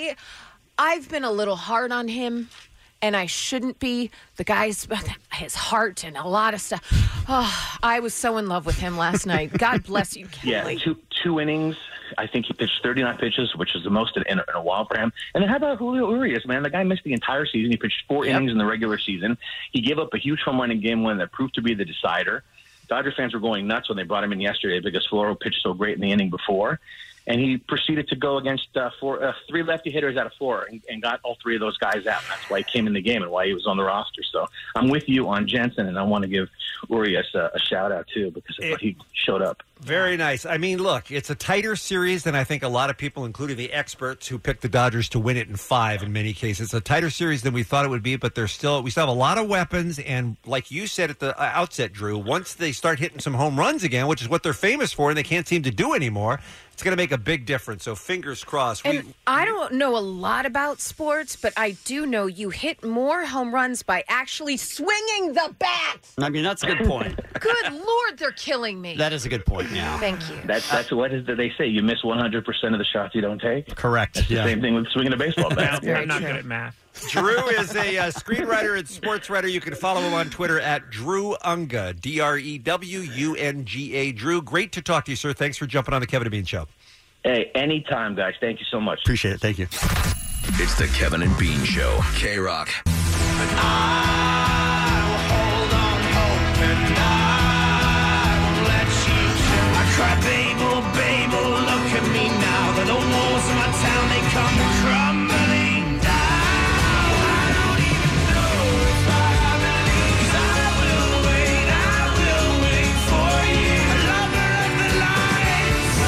Speaker 2: I've been a little hard on him, and I shouldn't be. The guy's his heart and a lot of stuff. Oh, I was so in love with him last night. God bless you, Kenley.
Speaker 17: Yeah, two innings. I think he pitched 39 pitches, which is the most in a while for him. And then how about Julio Urias, man? The guy missed the entire season. He pitched 4 innings in the regular season. He gave up a huge home run in Game 1 that proved to be the decider. Dodger fans were going nuts when they brought him in yesterday because Floro pitched so great in the inning before. And he proceeded to go against 3 lefty hitters out of 4 and got all 3 of those guys out. That's why he came in the game and why he was on the roster. So I'm with you on Jensen, and I want to give Urias a shout-out, too, because of what he showed up.
Speaker 6: Very nice. I mean, look, it's a tighter series than I think a lot of people, including the experts who picked the Dodgers to win it in 5 in many cases. It's a tighter series than we thought it would be, but we still have a lot of weapons. And like you said at the outset, Drew, once they start hitting some home runs again, which is what they're famous for and they can't seem to do anymore, it's going to make a big difference. So fingers crossed.
Speaker 2: And I don't know a lot about sports, but I do know you hit more home runs by actually swinging the bat.
Speaker 12: I mean, that's a good point.
Speaker 2: Good Lord, they're killing me.
Speaker 12: That is a good point, yeah.
Speaker 2: Thank you.
Speaker 17: That's what is that they say. You miss 100% of the shots you don't take.
Speaker 12: Correct.
Speaker 17: That's the same thing with swinging a baseball bat.
Speaker 13: I'm not good at math.
Speaker 6: Drew is a screenwriter and sports writer. You can follow him on Twitter at Drew Unga, DREWUNGA. Drew, great to talk to you, sir. Thanks for jumping on the Kevin and Bean Show.
Speaker 17: Hey, anytime, guys. Thank you so much.
Speaker 12: Appreciate it. Thank you.
Speaker 15: It's the Kevin and Bean Show. K-Rock.
Speaker 3: Cry, babe, oh, babe, oh, look at me now. The old walls of my town, they come crumbling down. I don't even know if I believe, 'cause I will wait for you. A lover of the light, so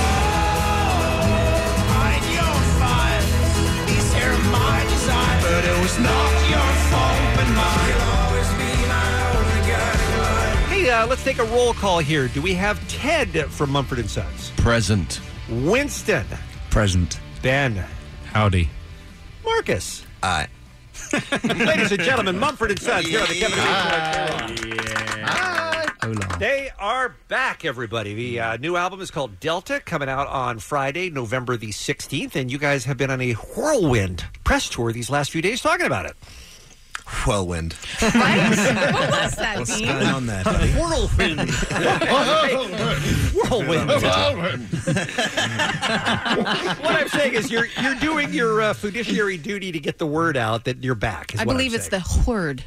Speaker 3: hide your fire. These here are my desires, but it was not your fault, but mine. You'll always be my only guiding light.
Speaker 6: Hey, let's take a roll call here. Do we have Ted from Mumford & Sons?
Speaker 5: Present.
Speaker 6: Winston.
Speaker 5: Present.
Speaker 6: Ben.
Speaker 5: Howdy.
Speaker 6: Marcus.
Speaker 5: Aye.
Speaker 6: Ladies and gentlemen, Mumford & Sons here on the Kevin and Bean Show.
Speaker 5: Hola.
Speaker 6: They are back, everybody. The new album is called Delta, coming out on Friday, November the 16th, and you guys have been on a whirlwind press tour these last few days talking about it.
Speaker 18: Whirlwind.
Speaker 2: Right? What was that,
Speaker 18: What's
Speaker 2: Dean?
Speaker 18: going on there, buddy?
Speaker 12: Whirlwind.
Speaker 6: Whirlwind. What I'm saying is you're doing your fiduciary duty to get the word out that you're back. Is
Speaker 2: I
Speaker 6: what
Speaker 2: believe
Speaker 6: I'm
Speaker 2: it's
Speaker 6: saying.
Speaker 2: the word.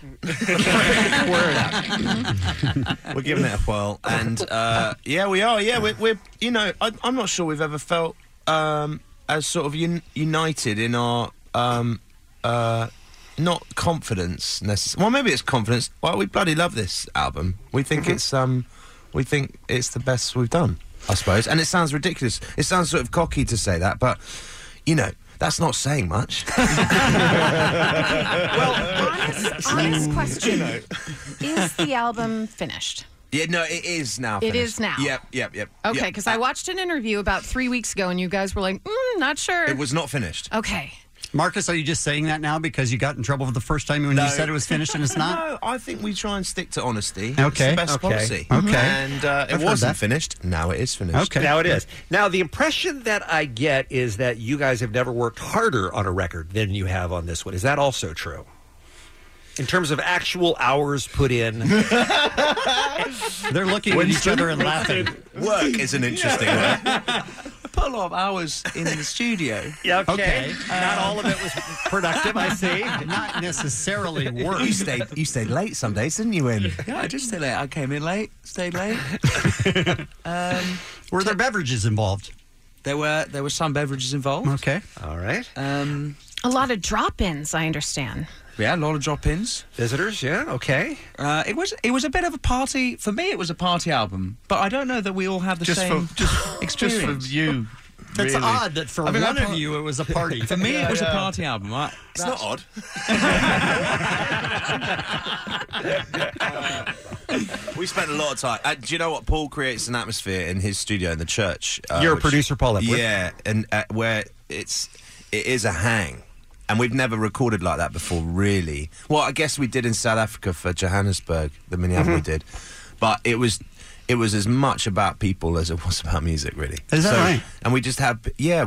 Speaker 18: We're giving it a whirl, and yeah, we are. Yeah, we're you know, I'm not sure we've ever felt as sort of united in our not confidence necessarily. Well, maybe it's confidence. Well, we bloody love this album. We think it's the best we've done, I suppose. And it sounds ridiculous. It sounds sort of cocky to say that, but you know, that's not saying much.
Speaker 2: Honest question. Is the album finished?
Speaker 18: Yeah, no, it is now.
Speaker 2: It
Speaker 18: finished.
Speaker 2: is now.
Speaker 18: Yep.
Speaker 2: Okay, because I watched an interview about 3 weeks ago, and you guys were like, not sure.
Speaker 18: It was not finished.
Speaker 2: Okay.
Speaker 12: Marcus, are you just saying that now because you got in trouble for the first time when you said it was finished and it's not?
Speaker 18: No, I think we try and stick to honesty.
Speaker 12: Okay.
Speaker 18: It's the best policy.
Speaker 12: Okay.
Speaker 18: And it wasn't finished. Now it is finished.
Speaker 6: Okay. Now it is. Now, the impression that I get is that you guys have never worked harder on a record than you have on this one. Is that also true? In terms of actual hours put in.
Speaker 12: They're looking at each other and laughing.
Speaker 18: Work is an interesting word.
Speaker 19: Put a lot of hours in the studio.
Speaker 6: Yeah, okay. Not all of it was productive, I see.
Speaker 12: Not necessarily work.
Speaker 18: You stayed late some days, didn't you, Win?
Speaker 19: Yeah, I did stay late. I came in late, stayed late.
Speaker 12: Were there beverages involved?
Speaker 19: There were some beverages involved.
Speaker 12: Okay.
Speaker 6: All right.
Speaker 2: A lot of drop-ins, I understand.
Speaker 19: Yeah, a lot of drop-ins.
Speaker 6: Visitors, yeah, okay.
Speaker 19: It was a bit of a party. For me, it was a party album. But I don't know that we all have the same experience.
Speaker 14: Just for you.
Speaker 12: It's
Speaker 14: really.
Speaker 12: odd that for one of you it was a party.
Speaker 19: For me, it was a party album.
Speaker 18: It's not odd. We spent a lot of time. Do you know what? Paul creates an atmosphere in his studio in the church.
Speaker 6: You're a producer, Paul Epworth.
Speaker 18: Yeah, and where it is a hang. And we've never recorded like that before, really. Well, I guess we did in South Africa for Johannesburg, the mini album we did. But it was as much about people as it was about music, really.
Speaker 12: Is that right?
Speaker 18: And we just had, it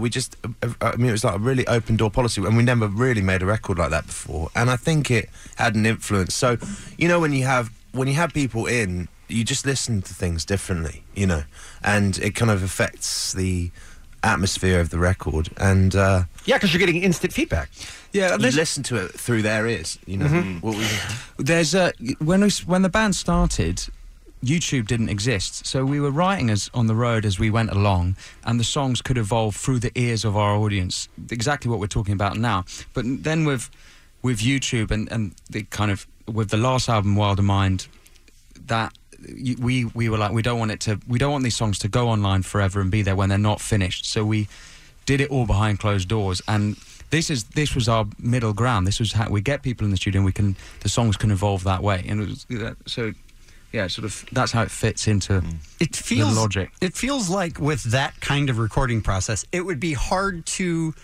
Speaker 18: was like a really open door policy, and we never really made a record like that before. And I think it had an influence. So, you know, when you have people in, you just listen to things differently, you know, and it kind of affects the atmosphere of the record. And
Speaker 6: yeah, because you're getting instant feedback.
Speaker 19: Yeah,
Speaker 18: you listen to it through their ears, you know.
Speaker 19: There's when the band started, YouTube didn't exist, so we were writing on the road as we went along, and the songs could evolve through the ears of our audience. Exactly what we're talking about now. But then with YouTube and the kind of with the last album, Wilder Mind, that we were like, we don't want these songs to go online forever and be there when they're not finished. So we did it all behind closed doors, and this was our middle ground. This was how we get people in the studio, and the songs can evolve that way. And it was, so yeah, sort of that's how it fits into the logic.
Speaker 12: It feels like with that kind of recording process, it would be hard to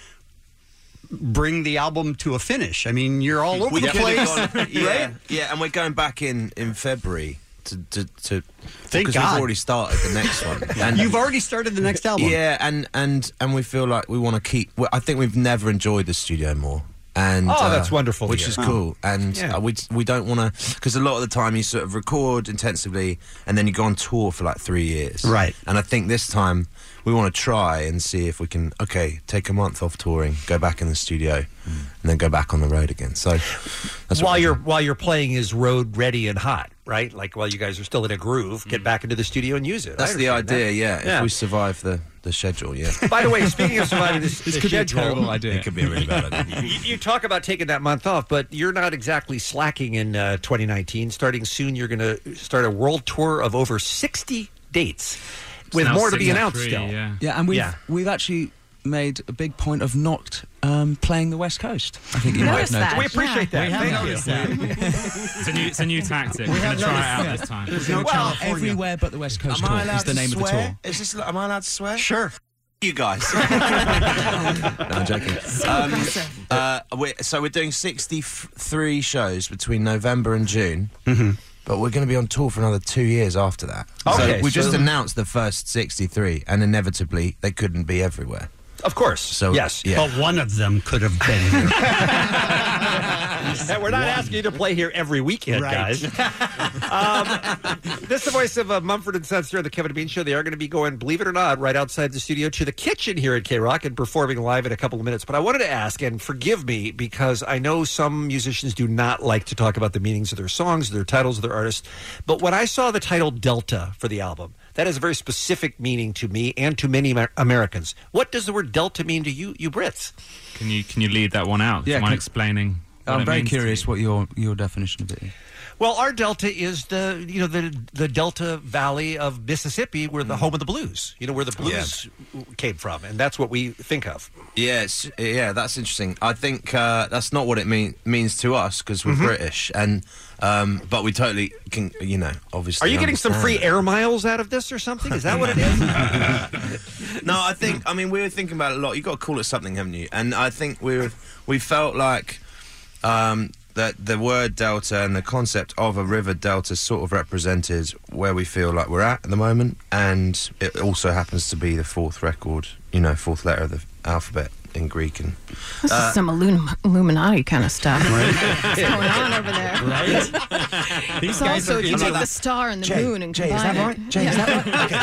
Speaker 12: bring the album to a finish. I mean, you're all over the place.
Speaker 18: Right? Yeah, and we're going back in February to
Speaker 12: Thank
Speaker 18: because
Speaker 12: God.
Speaker 18: we've already started the next one. And
Speaker 12: You've already started the next album.
Speaker 18: Yeah, and we feel like we want to keep. I think we've never enjoyed the studio more. And
Speaker 6: that's wonderful to
Speaker 18: which
Speaker 6: hear.
Speaker 18: is cool. And
Speaker 6: Yeah.
Speaker 18: we don't want to, because a lot of the time you sort of record intensively and then you go on tour for like 3 years.
Speaker 12: Right.
Speaker 18: And I think this time we want to try and see if we can, take a month off touring, go back in the studio, and then go back on the road again. So that's
Speaker 6: while you're playing is road ready and hot, right? Like while you guys are still in a groove, get back into the studio and use it.
Speaker 18: That's
Speaker 6: I
Speaker 18: the
Speaker 6: understand
Speaker 18: idea,
Speaker 6: that.
Speaker 18: yeah. If we survive the schedule, yeah.
Speaker 6: By the way, speaking of surviving the
Speaker 19: This could be a
Speaker 6: schedule,
Speaker 19: terrible idea.
Speaker 18: It could be a really bad idea.
Speaker 6: you talk about taking that month off, but you're not exactly slacking in 2019. Starting soon, you're going to start a world tour of over 60 dates, with
Speaker 5: now
Speaker 6: more to be
Speaker 5: 63,
Speaker 6: announced still.
Speaker 5: yeah.
Speaker 19: And we've actually made a big point of not playing the West Coast. I think you might have noticed.
Speaker 6: We appreciate that.
Speaker 12: We have
Speaker 6: Thank
Speaker 12: noticed
Speaker 6: you.
Speaker 12: that.
Speaker 5: It's a new tactic. We're going to try it out this time.
Speaker 19: Well, everywhere but the West Coast tour is the name of the tour.
Speaker 18: Am I allowed to swear?
Speaker 12: Sure.
Speaker 18: You guys. No, I'm joking. So we're doing 63 shows between November and June.
Speaker 12: Mm-hmm.
Speaker 18: But we're going to be on tour for another 2 years after that.
Speaker 6: Okay,
Speaker 18: so we just
Speaker 6: so-
Speaker 18: announced the first 63, and inevitably they couldn't be everywhere.
Speaker 6: Of course.
Speaker 18: So
Speaker 6: yes.
Speaker 18: yeah.
Speaker 12: But one of them could have been here.
Speaker 6: We're not asking you to play here every weekend, guys. This is the voice of Mumford & Sons here on the Kevin and Bean Show. They are going to be going, believe it or not, right outside the studio to the kitchen here at K-Rock and performing live in a couple of minutes. But I wanted to ask, and forgive me, because I know some musicians do not like to talk about the meanings of their songs, their titles of their artists. But when I saw the title Delta for the album, that has a very specific meaning to me and to many Americans. What does the word Delta mean to you Brits?
Speaker 5: Can you lead that one out? Do you mind explaining?
Speaker 19: I'm very curious what your definition of it is.
Speaker 6: Well, our Delta is the Delta Valley of Mississippi, where the home of the blues. Where the blues came from, and that's what we think of.
Speaker 18: Yes, that's interesting. I think that's not what it means to us because we're British, and but we totally can, obviously.
Speaker 6: Are you getting some free air miles out of this or something? Is that what it is?
Speaker 18: No, we were thinking about it a lot. You've got to call it something, haven't you? And I think we felt like. That the word delta and the concept of a river delta sort of represented where we feel like we're at the moment, and it also happens to be the fourth record, fourth letter of the alphabet in Greek. And
Speaker 2: this is some Illuminati kind of stuff.
Speaker 12: Right?
Speaker 2: What's going on over there?
Speaker 12: Right?
Speaker 2: These guys also, if you take the star and the moon and combine
Speaker 18: is that right?
Speaker 2: it.
Speaker 18: Jay, is that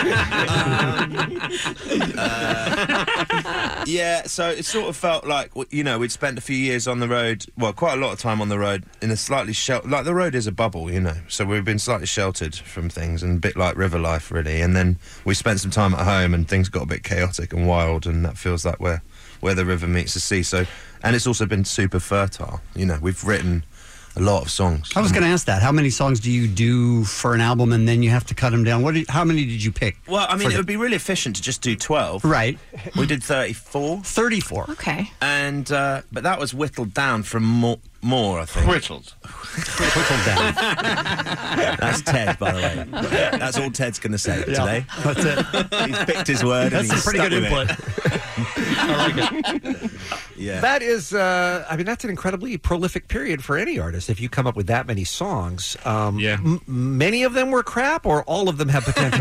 Speaker 18: right? Yeah, so it sort of felt like, we'd spent a few years on the road, quite a lot of time on the road, in a slightly like the road is a bubble, so we've been slightly sheltered from things, and a bit like river life, really. And then we spent some time at home, and things got a bit chaotic and wild, and that feels like where the river meets the sea. So, and it's also been super fertile. We've written a lot of songs.
Speaker 12: I was going to ask that. How many songs do you do for an album, and then you have to cut them down? How many did you pick?
Speaker 18: Well, it would be really efficient to just do 12.
Speaker 12: Right.
Speaker 18: We did 34.
Speaker 12: 34.
Speaker 2: Okay.
Speaker 18: And but that was whittled down from more, I think.
Speaker 12: Whittled down.
Speaker 18: That's Ted, by the way. That's all Ted's going to say today.
Speaker 12: That's it.
Speaker 18: He's picked his word.
Speaker 12: That's
Speaker 18: and
Speaker 12: some pretty good input.
Speaker 6: I like it.
Speaker 18: Yeah.
Speaker 6: That is, that's an incredibly prolific period for any artist. If you come up with that many songs, many of them were crap, or all of them have potential.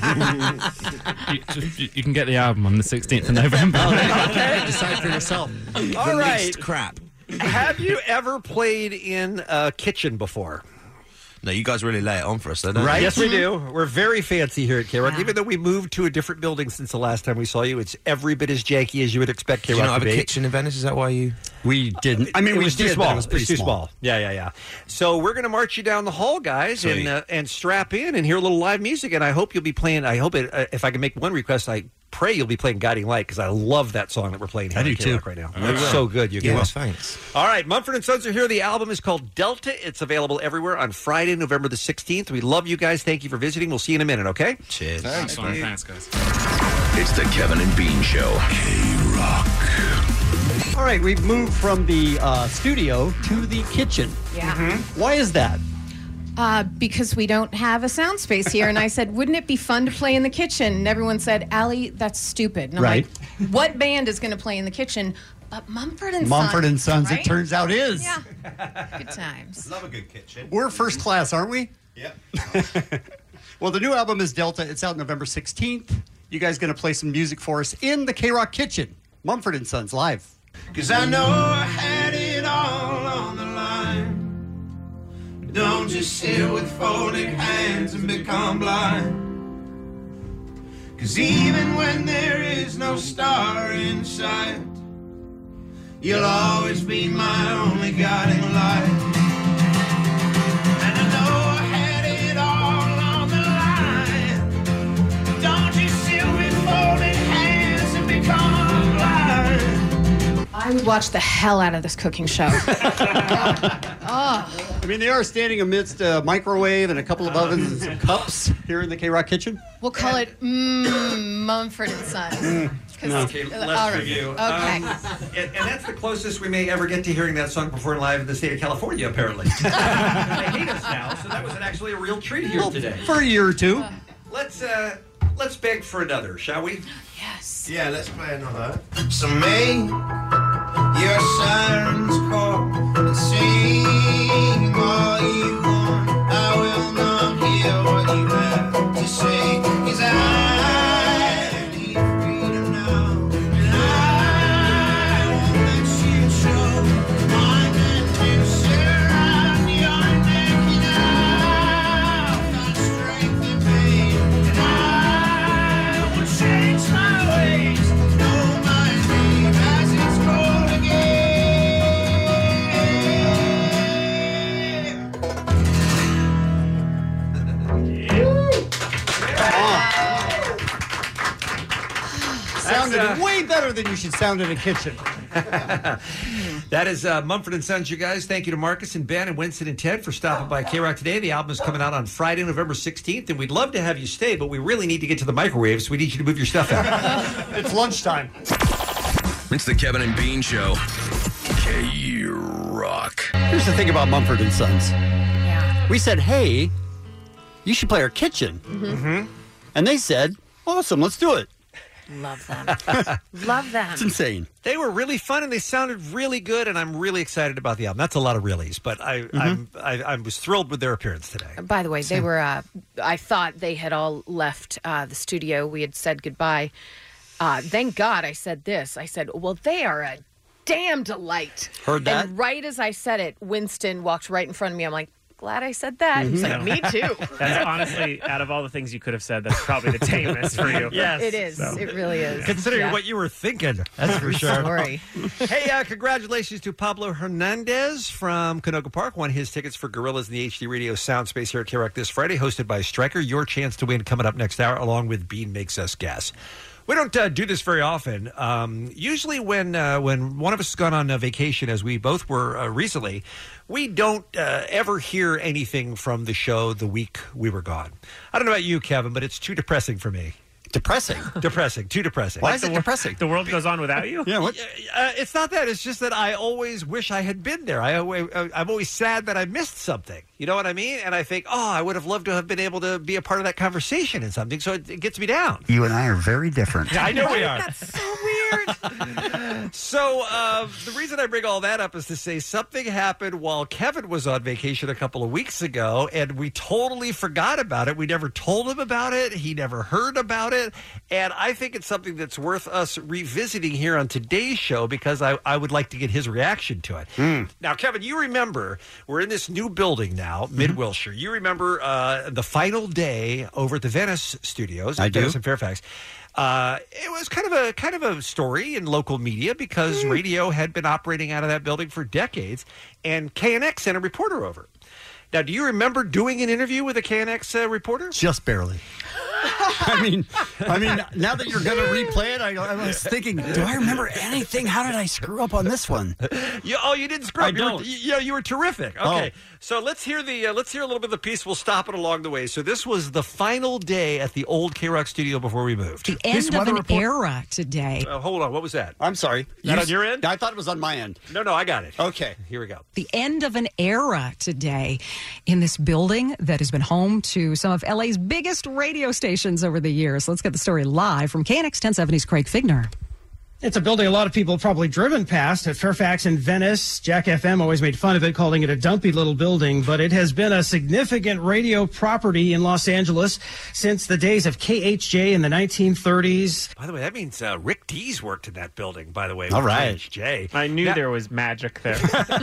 Speaker 5: you can get the album on the 16th of November.
Speaker 12: Okay, decide for yourself.
Speaker 6: All right,
Speaker 18: crap.
Speaker 6: Have you ever played in a kitchen before?
Speaker 18: No, you guys really lay it on for us, though, don't you?
Speaker 6: Right? Yes, we do. We're very fancy here at K-Rock. Even though we moved to a different building since the last time we saw you, it's every bit as janky as you would expect K-Rock to be.
Speaker 18: Do you not have a kitchen in Venice? Is that why you...
Speaker 12: We didn't.
Speaker 6: It
Speaker 12: we
Speaker 6: was
Speaker 12: did,
Speaker 6: too small.
Speaker 12: It was pretty
Speaker 6: too small. Yeah. So we're going to march you down the hall, guys, and strap in and hear a little live music. And I hope you'll be playing. I hope if I can make one request, I pray you'll be playing Guiding Light, because I love that song that we're playing here
Speaker 12: I do
Speaker 6: K-Rock
Speaker 12: too.
Speaker 6: right now. It's so good, you guys.
Speaker 18: Yes, thanks.
Speaker 6: All right, Mumford & Sons are here. The album is called Delta. It's available everywhere on Friday, November the 16th. We love you guys. Thank you for visiting. We'll see you in a minute, okay?
Speaker 18: Cheers.
Speaker 5: Thanks, guys.
Speaker 15: It's the Kevin and Bean Show.
Speaker 12: K-Rock. All right, we've moved from the studio to the kitchen.
Speaker 2: Yeah.
Speaker 12: Why is that?
Speaker 2: Because we don't have a sound space here. And I said, wouldn't it be fun to play in the kitchen? And everyone said, Allie, that's stupid. And I'm like, what band is going to play in the kitchen? But Mumford & Sons.
Speaker 12: Mumford & Sons,
Speaker 2: right?
Speaker 12: It turns out is.
Speaker 2: Yeah. Good times.
Speaker 18: Love a good kitchen.
Speaker 12: We're first class, aren't we?
Speaker 18: Yep.
Speaker 12: Well, the new album is Delta. It's out November 16th. You guys going to play some music for us in the K-Rock kitchen. Mumford & Sons live.
Speaker 3: 'Cause I know I had it all on the line. Don't just sit with folded hands and become blind. 'Cause even when there is no star in sight, you'll always be my only guiding light. And I know I had it all on the line. Don't just sit with folded hands and become blind.
Speaker 2: I would watch the hell out of this cooking show.
Speaker 12: I mean, they are standing amidst a microwave and a couple of ovens and some cups here in the K-Rock kitchen.
Speaker 2: We'll call it Mumford & Sons.
Speaker 6: Okay, less review.
Speaker 2: Okay.
Speaker 6: And that's the closest we may ever get to hearing that song performed live in the state of California, apparently. They hate us now, so that was actually a real treat here today.
Speaker 12: For a year or two.
Speaker 6: Let's beg for another, shall we?
Speaker 2: Yes.
Speaker 3: Yeah, let's play another. So may your sirens call and sing all you want. I will not hear what you have to say, 'cause I need freedom now, and I won't let you show my intention.
Speaker 12: sounded way better than you should sound in a kitchen.
Speaker 6: That is Mumford & Sons, you guys. Thank you to Marcus and Ben and Winston and Ted for stopping by K-Rock today. The album is coming out on Friday, November 16th, and we'd love to have you stay, but we really need to get to the microwave, so we need you to move your stuff out.
Speaker 12: It's lunchtime.
Speaker 15: It's the Kevin and Bean Show. K-Rock.
Speaker 12: Here's the thing about Mumford & Sons. Yeah. We said, hey, you should play our kitchen.
Speaker 2: Mm-hmm.
Speaker 12: And they said, awesome, let's do it.
Speaker 2: Love them. Love them.
Speaker 12: It's insane.
Speaker 6: They were really fun and they sounded really good, and I'm really excited about the album. That's a lot of reallys, but I was thrilled with their appearance today.
Speaker 2: By the way, they were. I thought they had all left the studio. We had said goodbye. Thank God I said this. I said, well, they are a damn delight.
Speaker 12: Heard that?
Speaker 2: And right as I said it, Winston walked right in front of me. I'm like, glad I said that. He's like, me too.
Speaker 13: That's honestly, out of all the things you could have said, that's probably the tamest for you.
Speaker 6: Yes.
Speaker 2: It is.
Speaker 13: So.
Speaker 2: It really is.
Speaker 6: Considering what you were thinking, that's for sure.
Speaker 2: Sorry.
Speaker 6: Hey, congratulations to Pablo Hernandez from Canoga Park. Won his tickets for Gorillas in the HD Radio Sound Space here at K-Rock this Friday, hosted by Stryker. Your chance to win coming up next hour, along with Bean Makes Us Gas. We don't do this very often. Usually when one of us has gone on a vacation, as we both were recently, we don't ever hear anything from the show the week we were gone. I don't know about you, Kevin, but it's too depressing for me.
Speaker 12: Depressing?
Speaker 6: Depressing. Too depressing.
Speaker 12: Why is it depressing?
Speaker 13: The world goes on without you?
Speaker 12: Yeah. What?
Speaker 6: It's not that. It's just that I always wish I had been there. I'm always sad that I missed something. You know what I mean? And I think, I would have loved to have been able to be a part of that conversation in something. So it gets me down.
Speaker 12: You and I are very different.
Speaker 6: I know we are.
Speaker 2: That's so weird.
Speaker 6: So the reason I bring all that up is to say something happened while Kevin was on vacation a couple of weeks ago, and we totally forgot about it. We never told him about it. He never heard about it. And I think it's something that's worth us revisiting here on today's show because I would like to get his reaction to it. Now, Kevin, you remember we're in this new building now, Mid-Wilshire. You remember the final day over at the Venice Studios.
Speaker 12: I do.
Speaker 6: Venice in Fairfax. It was kind of a story in local media because radio had been operating out of that building for decades, and KNX sent a reporter over. Now, do you remember doing an interview with a KNX reporter?
Speaker 12: Just barely. I mean, now that you're going to replay it, I was thinking, do I remember anything? How did I screw up on this one?
Speaker 6: You didn't screw up. You were terrific. Okay, so let's hear a little bit of the piece. We'll stop it along the way. So this was the final day at the old K-Rock studio before we moved.
Speaker 20: The end of an era today.
Speaker 6: Hold on, what was that?
Speaker 12: I'm sorry.
Speaker 6: That on your end?
Speaker 12: I thought it was on my end.
Speaker 6: No, I got it.
Speaker 12: Okay,
Speaker 6: here we go.
Speaker 20: The end of an era today in this building that has been home to some of LA's biggest radio stations over the years. Let's get the story live from KNX 1070's Craig Figner.
Speaker 21: It's a building a lot of people have probably driven past at Fairfax and Venice. Jack FM always made fun of it, calling it a dumpy little building, but it has been a significant radio property in Los Angeles since the days of KHJ in the 1930s.
Speaker 6: By the way, that means Rick Dees worked in that building, by the way.
Speaker 12: All right.
Speaker 6: KHJ.
Speaker 13: I knew there was magic there.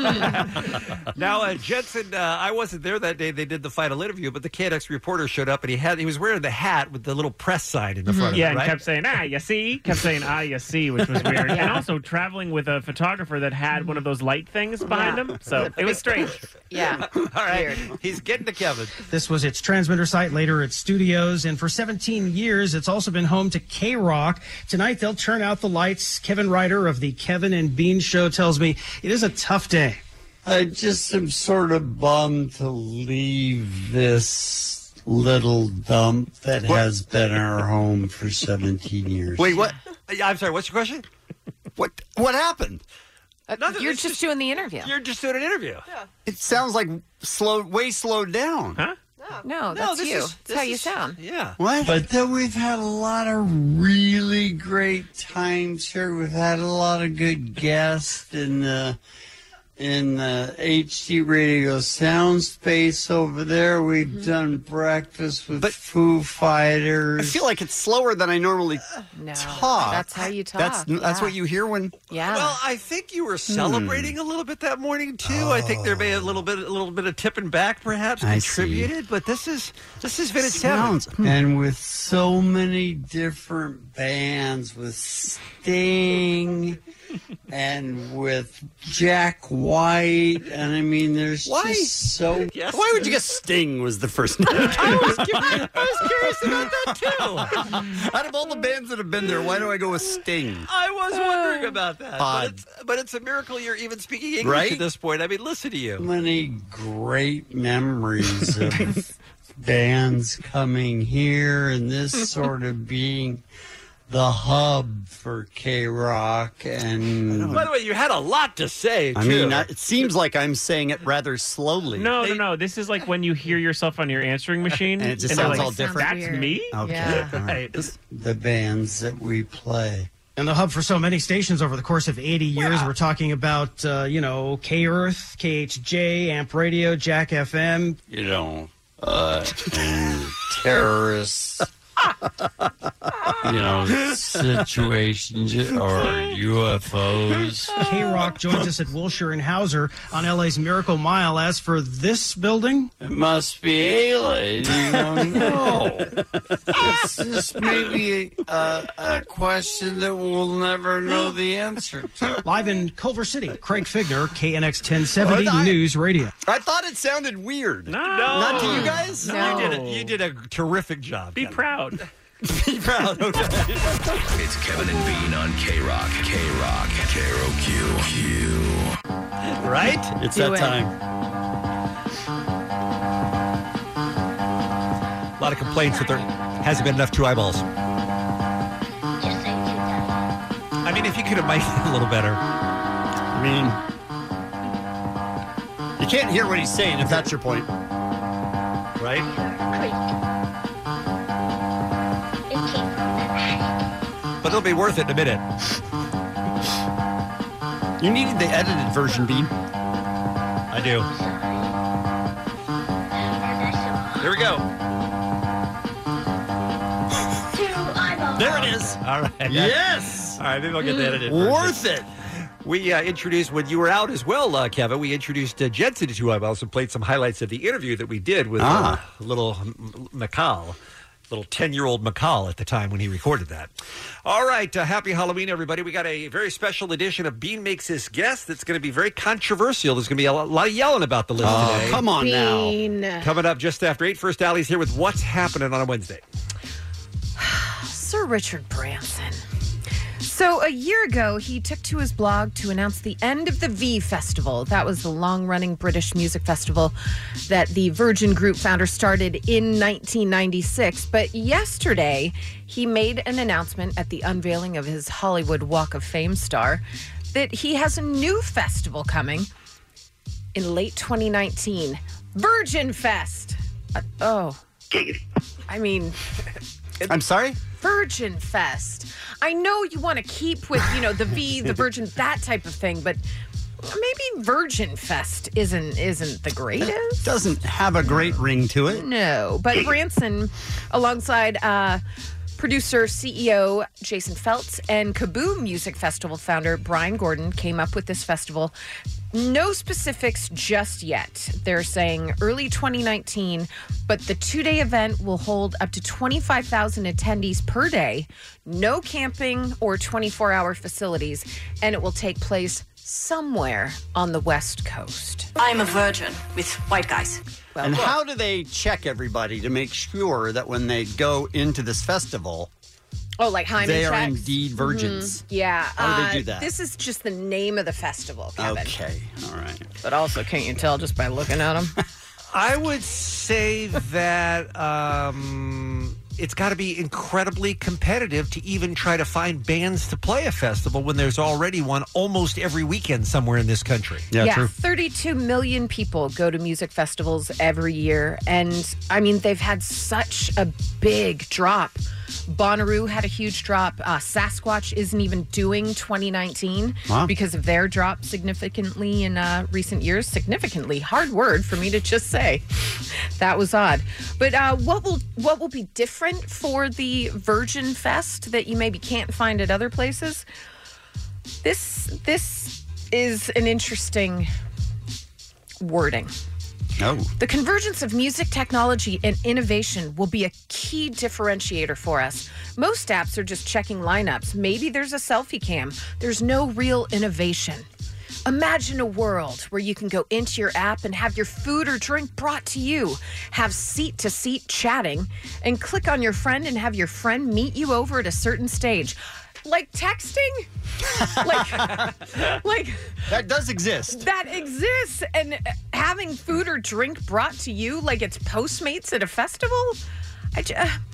Speaker 6: Now, Jensen, I wasn't there that day. They did the final interview, but the KNX reporter showed up, and he was wearing the hat with the little press sign in the front of it, right?
Speaker 13: Yeah, and kept saying, you see? Kept saying, you see, which was weird. And also traveling with a photographer that had one of those light things behind him. So it was strange.
Speaker 2: Yeah.
Speaker 6: All right. He's getting to Kevin.
Speaker 21: This was its transmitter site, later its studios, and for 17 years, it's also been home to K-Rock. Tonight, they'll turn out the lights. Kevin Ryder of the Kevin and Bean Show tells me it is a tough day.
Speaker 22: I just am sort of bummed to leave this little dump that has been our home for 17 years.
Speaker 12: Wait, what?
Speaker 6: I'm sorry, what's your question?
Speaker 12: What happened?
Speaker 2: You're just doing the interview.
Speaker 6: You're just doing an interview.
Speaker 2: Yeah.
Speaker 12: It sounds like way slowed down.
Speaker 13: Huh?
Speaker 2: No, that's you. That's how you sound.
Speaker 6: Yeah.
Speaker 12: What?
Speaker 22: But then we've had a lot of really great times here. We've had a lot of good guests in the HD Radio sound space over there. We've done breakfast with Foo Fighters.
Speaker 12: I feel like it's slower than I normally talk.
Speaker 2: That's how you talk.
Speaker 12: That's what you hear when.
Speaker 2: Yeah.
Speaker 6: Well, I think you were celebrating a little bit that morning too. I think there may a little bit of tipping back perhaps contributed, but this is vintage Kevin.
Speaker 22: And with so many different bands, with Sting and with Jack White, and I mean, there's just so.
Speaker 12: Yes. Why would you guess Sting was the first name?
Speaker 6: I was curious about that too.
Speaker 12: Out of all the bands that have been there, why do I go with Sting?
Speaker 6: I was wondering about that.
Speaker 12: Odd.
Speaker 6: But it's a miracle you're even speaking English
Speaker 12: Right?
Speaker 6: at this point. I mean, listen to you.
Speaker 22: Many great memories of bands coming here and this sort of being the hub for K-Rock. And
Speaker 6: By the way, you had a lot to say, too.
Speaker 12: I mean, it seems like I'm saying it rather slowly.
Speaker 13: No. This is like when you hear yourself on your answering machine.
Speaker 12: And it just
Speaker 13: they're
Speaker 12: sounds
Speaker 13: like,
Speaker 12: all different.
Speaker 13: That's me?
Speaker 12: Okay.
Speaker 2: Yeah.
Speaker 12: All right.
Speaker 22: the bands that we play.
Speaker 21: And the hub for so many stations over the course of 80 years. We're talking about, K-Earth, KHJ, Amp Radio, Jack FM.
Speaker 22: Terrorists, situations or UFOs.
Speaker 21: K-Rock joins us at Wilshire and Hauser on LA's Miracle Mile. As for this building,
Speaker 22: It must be aliens. You don't know. It's just maybe a question that we'll never know the answer to.
Speaker 21: live in Culver City, Craig Figner, KNX 1070 News Radio.
Speaker 12: I thought it sounded weird.
Speaker 13: No.
Speaker 12: Not to you guys?
Speaker 2: No.
Speaker 6: You did a terrific job.
Speaker 13: Be proud.
Speaker 12: Be proud. Okay.
Speaker 15: It's Kevin and Bean on K-Rock. K-Rock. K-R-O-Q.
Speaker 6: Right?
Speaker 12: It's
Speaker 2: Do
Speaker 12: that
Speaker 2: it.
Speaker 12: time.
Speaker 6: A lot of complaints that there hasn't been enough 2 eyeballs. I mean, if you could have made it a little better.
Speaker 12: I mean, you can't hear what he's saying if that's your point.
Speaker 6: Right? But it'll be worth it in a minute.
Speaker 12: You needed the edited version, Bean.
Speaker 6: I do. Here we go.
Speaker 12: There it is.
Speaker 6: All right.
Speaker 12: Yes.
Speaker 6: All right, maybe I'll get the edited version.
Speaker 12: Worth it.
Speaker 6: We introduced, when you were out as well, Kevin, we introduced Jensen to 2 eyeballs and played some highlights of the interview that we did with little McCall. Little 10-year-old McCall at the time when he recorded that. All right, happy Halloween, everybody. We got a very special edition of Bean Makes His Guess that's going to be very controversial. There's going to be a lot of yelling about the list today.
Speaker 12: Come on
Speaker 2: Bean.
Speaker 12: now.
Speaker 6: Coming up just after 8, First Alley's here with What's Happening on a Wednesday.
Speaker 2: Sir Richard Branson. So a year ago, he took to his blog to announce the end of the V Festival. That was the long-running British music festival that the Virgin Group founder started in 1996. But yesterday, he made an announcement at the unveiling of his Hollywood Walk of Fame star that he has a new festival coming in late 2019. Virgin Fest. I mean...
Speaker 12: I'm sorry?
Speaker 2: Virgin Fest. I know you want to keep with, the V, the Virgin, that type of thing, but maybe Virgin Fest isn't the greatest.
Speaker 12: Doesn't have a great ring to it.
Speaker 2: No, but Branson, alongside producer, CEO Jason Feltz, and Kaboom Music Festival founder Brian Gordon came up with this festival. No specifics just yet. They're saying early 2019, but the 2-day event will hold up to 25,000 attendees per day, no camping or 24-hour facilities, and it will take place somewhere on the West Coast.
Speaker 1: I'm a virgin with white guys.
Speaker 12: And how do they check everybody to make sure that when they go into this festival,
Speaker 2: Oh, like hymen
Speaker 12: they are
Speaker 2: checks?
Speaker 12: indeed virgins?
Speaker 2: Yeah.
Speaker 12: How do they do that?
Speaker 2: This is just the name of the festival, Kevin.
Speaker 12: Okay, all right.
Speaker 2: But also, can't you tell just by looking at them?
Speaker 6: I would say that it's got to be incredibly competitive to even try to find bands to play a festival when there's already one almost every weekend somewhere in this country.
Speaker 2: Yeah, true. 32 million people go to music festivals every year. And, I mean, they've had such a big drop. Bonnaroo had a huge drop. Sasquatch isn't even doing 2019 because of their drop significantly in recent years. Significantly, hard word for me to just say. That was odd. But what will be different for the Virgin Fest that you maybe can't find at other places? This is an interesting wording.
Speaker 12: Oh.
Speaker 2: The convergence of music technology and innovation will be a key differentiator for us. Most apps are just checking lineups. Maybe there's a selfie cam. There's no real innovation. Imagine a world where you can go into your app and have your food or drink brought to you, have seat-to-seat chatting, and click on your friend and have your friend meet you over at a certain stage. Like texting? like
Speaker 12: that does exist.
Speaker 2: That exists. And having food or drink brought to you like it's Postmates at a festival? What?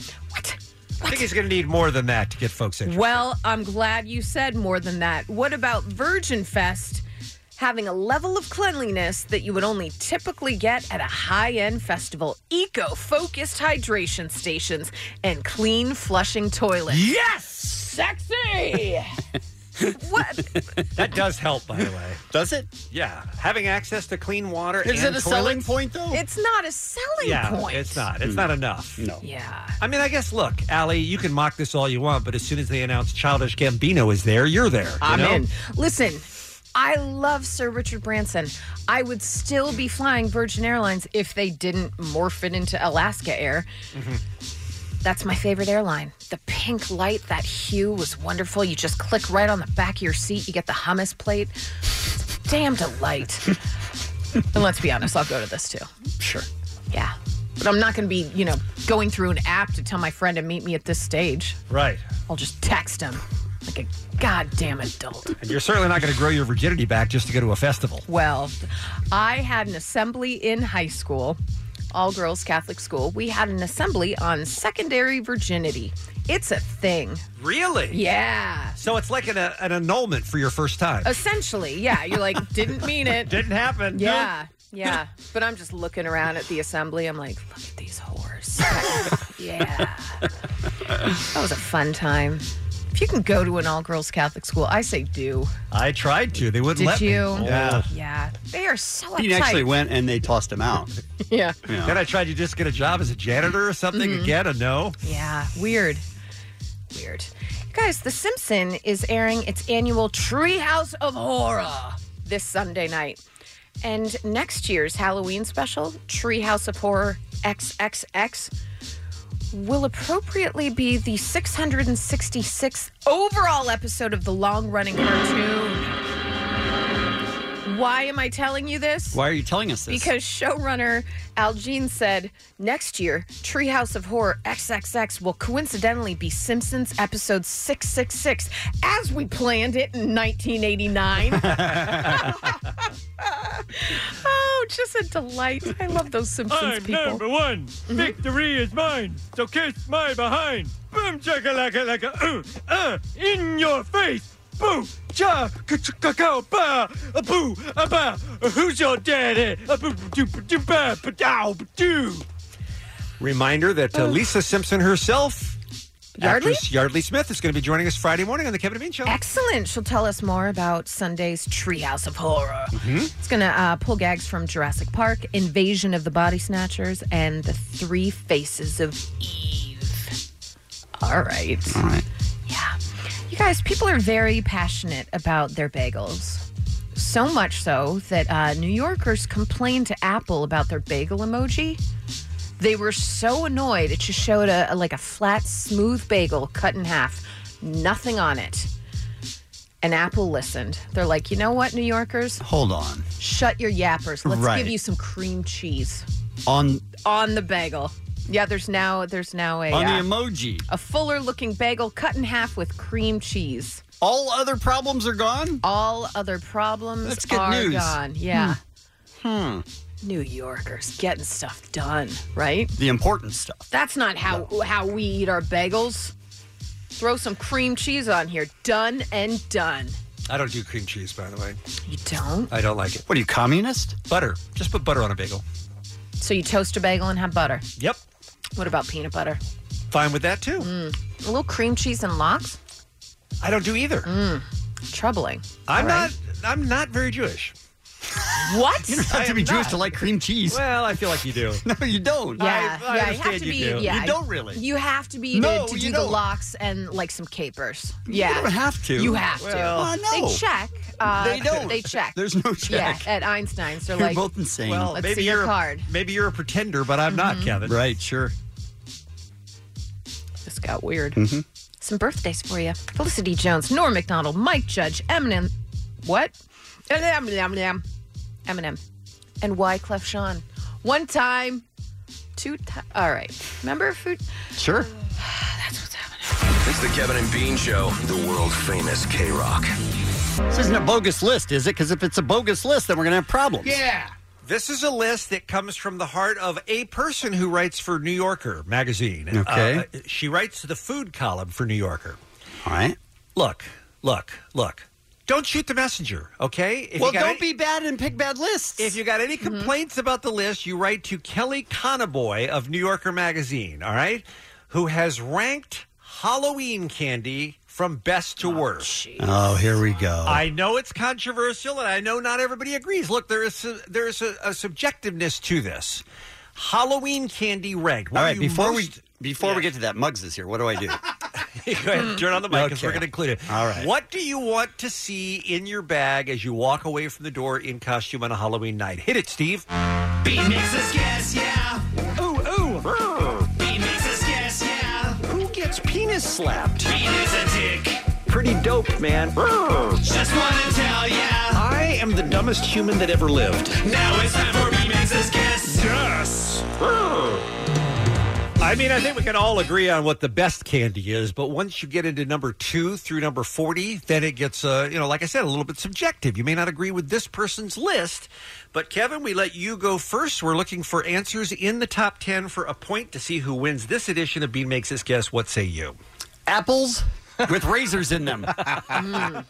Speaker 6: I think he's going to need more than that to get folks interested.
Speaker 2: Well, I'm glad you said more than that. What about Virgin Fest having a level of cleanliness that you would only typically get at a high-end festival? Eco-focused hydration stations and clean flushing toilets.
Speaker 6: Yes!
Speaker 2: Sexy! What?
Speaker 6: That does help, by the way.
Speaker 12: Does it?
Speaker 6: Yeah. Having access to clean water
Speaker 12: Is
Speaker 6: and
Speaker 12: it a
Speaker 6: toilets,
Speaker 12: selling point, though?
Speaker 2: It's not a selling point.
Speaker 6: It's not. It's not enough.
Speaker 12: No.
Speaker 2: Yeah.
Speaker 6: I mean, I guess, look, Allie, you can mock this all you want, but as soon as they announce Childish Gambino is there, you're there.
Speaker 2: I'm in. Listen, I love Sir Richard Branson. I would still be flying Virgin Airlines if they didn't morph it into Alaska Air.
Speaker 6: Mm-hmm.
Speaker 2: That's my favorite airline. The pink light, that hue was wonderful. You just click right on the back of your seat. You get the hummus plate. It's a damn delight. And let's be honest, I'll go to this too.
Speaker 12: Sure.
Speaker 2: Yeah. But I'm not going to be, going through an app to tell my friend to meet me at this stage.
Speaker 6: Right.
Speaker 2: I'll just text him like a goddamn adult.
Speaker 6: And you're certainly not going to grow your virginity back just to go to a festival.
Speaker 2: Well, I had an assembly in high school, all-girls Catholic school. We had an assembly on secondary virginity. It's a thing.
Speaker 6: Really?
Speaker 2: Yeah.
Speaker 6: So it's like an annulment for your first time.
Speaker 2: Essentially, yeah. You're like, didn't mean it.
Speaker 6: Didn't happen.
Speaker 2: Yeah. Yeah. But I'm just looking around at the assembly. I'm like, look at these whores. Yeah. That was a fun time. If you can go to an all-girls Catholic school, I say do.
Speaker 6: I tried to. They wouldn't
Speaker 2: Did
Speaker 6: let me.
Speaker 2: you?
Speaker 6: Yeah.
Speaker 2: Yeah. They are so uptight.
Speaker 12: He actually went and they tossed him out.
Speaker 2: Yeah.
Speaker 6: Then I tried to just get a job as a janitor or something.
Speaker 2: Mhm.
Speaker 6: Again, a no.
Speaker 2: Yeah. Weird. Guys, The Simpsons is airing its annual Treehouse of Horror this Sunday night. And next year's Halloween special, Treehouse of Horror XXX, will appropriately be the 666th overall episode of the long-running cartoon. Why am I telling you this?
Speaker 12: Why are you telling us this?
Speaker 2: Because showrunner Al Jean said next year, Treehouse of Horror XXX will coincidentally be Simpsons episode 666, as we planned it in 1989. Oh, just a delight. I love those Simpsons
Speaker 3: I'm
Speaker 2: people.
Speaker 3: number one. Victory is mine. So kiss my behind. Boom, chaka-laka, laka, in your face. Boo, cha, cacao, ba, a boo, a ba. Who's your daddy? A boo, doo, doo, ba, ba, dow, ba, doo.
Speaker 6: Reminder that Lisa Simpson herself,
Speaker 2: Yardley?
Speaker 6: actress Yardley Smith, is going to be joining us Friday morning on the Kevin and Bean Show.
Speaker 2: Excellent. She'll tell us more about Sunday's Treehouse of Horror.
Speaker 6: Mm-hmm.
Speaker 2: It's going to pull gags from Jurassic Park, Invasion of the Body Snatchers, and The Three Faces of Eve. All right. Yeah. You guys, people are very passionate about their bagels. So much so that New Yorkers complained to Apple about their bagel emoji. They were so annoyed. It just showed a flat, smooth bagel cut in half. Nothing on it. And Apple listened. They're like, you know what, New Yorkers?
Speaker 12: Hold on.
Speaker 2: Shut your yappers. Let's
Speaker 12: Right.
Speaker 2: give you some cream cheese
Speaker 12: On
Speaker 2: on the bagel. Yeah, there's now a
Speaker 12: the emoji.
Speaker 2: a fuller looking bagel cut in half with cream cheese.
Speaker 12: All other problems are gone?
Speaker 2: All other problems
Speaker 12: That's good
Speaker 2: are
Speaker 12: news.
Speaker 2: gone. Yeah.
Speaker 12: New
Speaker 2: Yorkers getting stuff done, right?
Speaker 12: The important stuff.
Speaker 2: That's not how we eat our bagels. Throw some cream cheese on here. Done and done.
Speaker 6: I don't do cream cheese, by the way.
Speaker 2: You don't?
Speaker 6: I don't like it.
Speaker 12: What are you, communist?
Speaker 6: Butter. Just put butter on a bagel.
Speaker 2: So you toast a bagel and have butter?
Speaker 6: Yep.
Speaker 2: What about peanut butter?
Speaker 6: Fine with that, too.
Speaker 2: A little cream cheese and lox?
Speaker 6: I don't do either.
Speaker 2: Troubling.
Speaker 6: I'm
Speaker 2: All right.
Speaker 6: not very Jewish.
Speaker 2: What?
Speaker 12: You don't have to be Jewish to like cream cheese.
Speaker 6: Well, I feel like you do.
Speaker 12: No, you don't.
Speaker 2: Yeah,
Speaker 6: I
Speaker 2: you
Speaker 6: understand
Speaker 2: have to
Speaker 6: you
Speaker 2: be.
Speaker 6: do.
Speaker 2: Yeah,
Speaker 12: You don't really.
Speaker 2: You have to be
Speaker 12: No,
Speaker 2: to
Speaker 12: you
Speaker 2: do the
Speaker 12: don't.
Speaker 2: locks and like some capers. Yeah,
Speaker 12: You don't have to.
Speaker 2: You have
Speaker 12: Well,
Speaker 2: to.
Speaker 12: no.
Speaker 2: They check.
Speaker 12: They don't.
Speaker 2: They check.
Speaker 12: There's no check.
Speaker 2: Yeah, at Einstein's, they're
Speaker 12: You're
Speaker 2: like,
Speaker 12: both insane.
Speaker 6: Well,
Speaker 2: let's
Speaker 6: maybe
Speaker 2: see your
Speaker 6: you're
Speaker 2: card.
Speaker 6: maybe you're a pretender, but I'm not, Kevin.
Speaker 12: Right, sure.
Speaker 2: This got weird.
Speaker 12: Mm-hmm.
Speaker 2: Some birthdays for you: Felicity Jones, Norm Macdonald, Mike Judge, Eminem. What? Eminem, and Wyclef Jean. One time, two times. All right. Remember food?
Speaker 12: Sure.
Speaker 15: It's the Kevin and Bean Show, the world famous K-Rock.
Speaker 12: This isn't a bogus list, is it? Because if it's a bogus list, then we're going to have problems.
Speaker 6: Yeah. This is a list that comes from the heart of a person who writes for New Yorker magazine.
Speaker 12: Okay.
Speaker 6: She writes the food column for New Yorker.
Speaker 12: All right.
Speaker 6: Look. Don't shoot the messenger, okay? If
Speaker 12: Well,
Speaker 6: you got
Speaker 12: don't be bad and pick bad lists.
Speaker 6: If you got any complaints about the list, you write to Kelly Conaboy of New Yorker magazine, all right? Who has ranked Halloween candy from best to worst.
Speaker 12: Oh, here we go.
Speaker 6: I know it's controversial, and I know not everybody agrees. Look, there is a subjectiveness to this. Halloween candy ranked.
Speaker 12: All right, before we get to that, Muggs is here. What do I do?
Speaker 6: Go ahead, turn on the mic because we're going to include it.
Speaker 12: All right.
Speaker 6: What do you want to see in your bag as you walk away from the door in costume on a Halloween night? Hit it, Steve.
Speaker 3: Bean makes us guess, yeah.
Speaker 6: Ooh.
Speaker 3: Bean makes us guess, yeah.
Speaker 6: Who gets penis slapped?
Speaker 3: Bean is a dick.
Speaker 6: Pretty dope, man.
Speaker 3: Just want to tell ya.
Speaker 6: I am the dumbest human that ever lived.
Speaker 3: Now it's time for Bean makes us guess.
Speaker 6: Yes. I mean, I think we can all agree on what the best candy is, but once you get into number 2 through number 40, then it gets, like I said, a little bit subjective. You may not agree with this person's list, but Kevin, we let you go first. We're looking for answers in the top 10 for a point to see who wins this edition of Bean Makes Us Guess. What say you?
Speaker 12: Apples with razors in them. Number 1.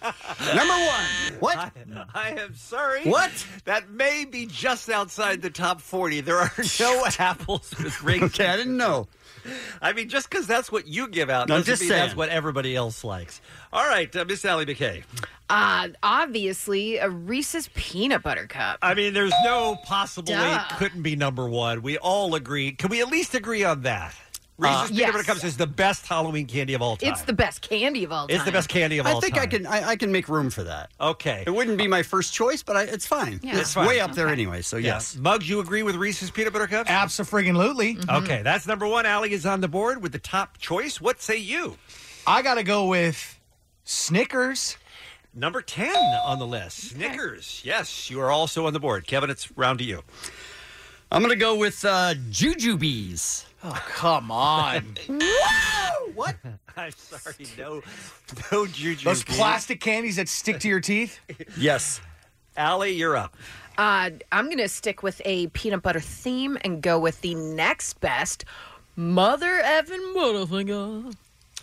Speaker 12: What?
Speaker 6: I am sorry.
Speaker 12: What?
Speaker 6: That may be just outside the top 40. There are no apples with razors.
Speaker 12: Okay, I didn't know.
Speaker 6: I mean, just because that's what you give out
Speaker 12: No,
Speaker 6: doesn't
Speaker 12: just
Speaker 6: mean
Speaker 12: saying.
Speaker 6: that's what everybody else likes. All right, Miss Sally McKay.
Speaker 2: Obviously, a Reese's peanut butter cup.
Speaker 6: I mean, there's no possible way
Speaker 2: Duh.
Speaker 6: it couldn't be number 1. We all agree. Can we at least agree on that? Reese's Peanut
Speaker 2: yes.
Speaker 6: Butter Cups is the best Halloween candy of all time.
Speaker 2: It's the best candy of all time.
Speaker 6: It's the best candy of all time.
Speaker 12: I think I can make room for that.
Speaker 6: Okay.
Speaker 12: It wouldn't be my first choice, but it's fine.
Speaker 2: Yeah.
Speaker 12: It's
Speaker 6: fine.
Speaker 12: way up there anyway, so yes.
Speaker 6: Muggs, you agree with Reese's Peanut Butter Cups?
Speaker 16: Abso-friggin-lutely.
Speaker 6: Okay, that's number 1. Allie is on the board with the top choice. What say you?
Speaker 16: I got to go with Snickers.
Speaker 6: Number 10 on the list. Snickers. Yes, you are also on the board. Kevin, it's round to you.
Speaker 12: I'm going to go with Jujubes.
Speaker 16: Oh, come on.
Speaker 12: What?
Speaker 6: I'm sorry. No juju.
Speaker 16: Those plastic candies that stick to your teeth?
Speaker 12: Yes.
Speaker 6: Allie, you're up.
Speaker 2: I'm going to stick with a peanut butter theme and go with the next best, Mother Effing Butterfinger.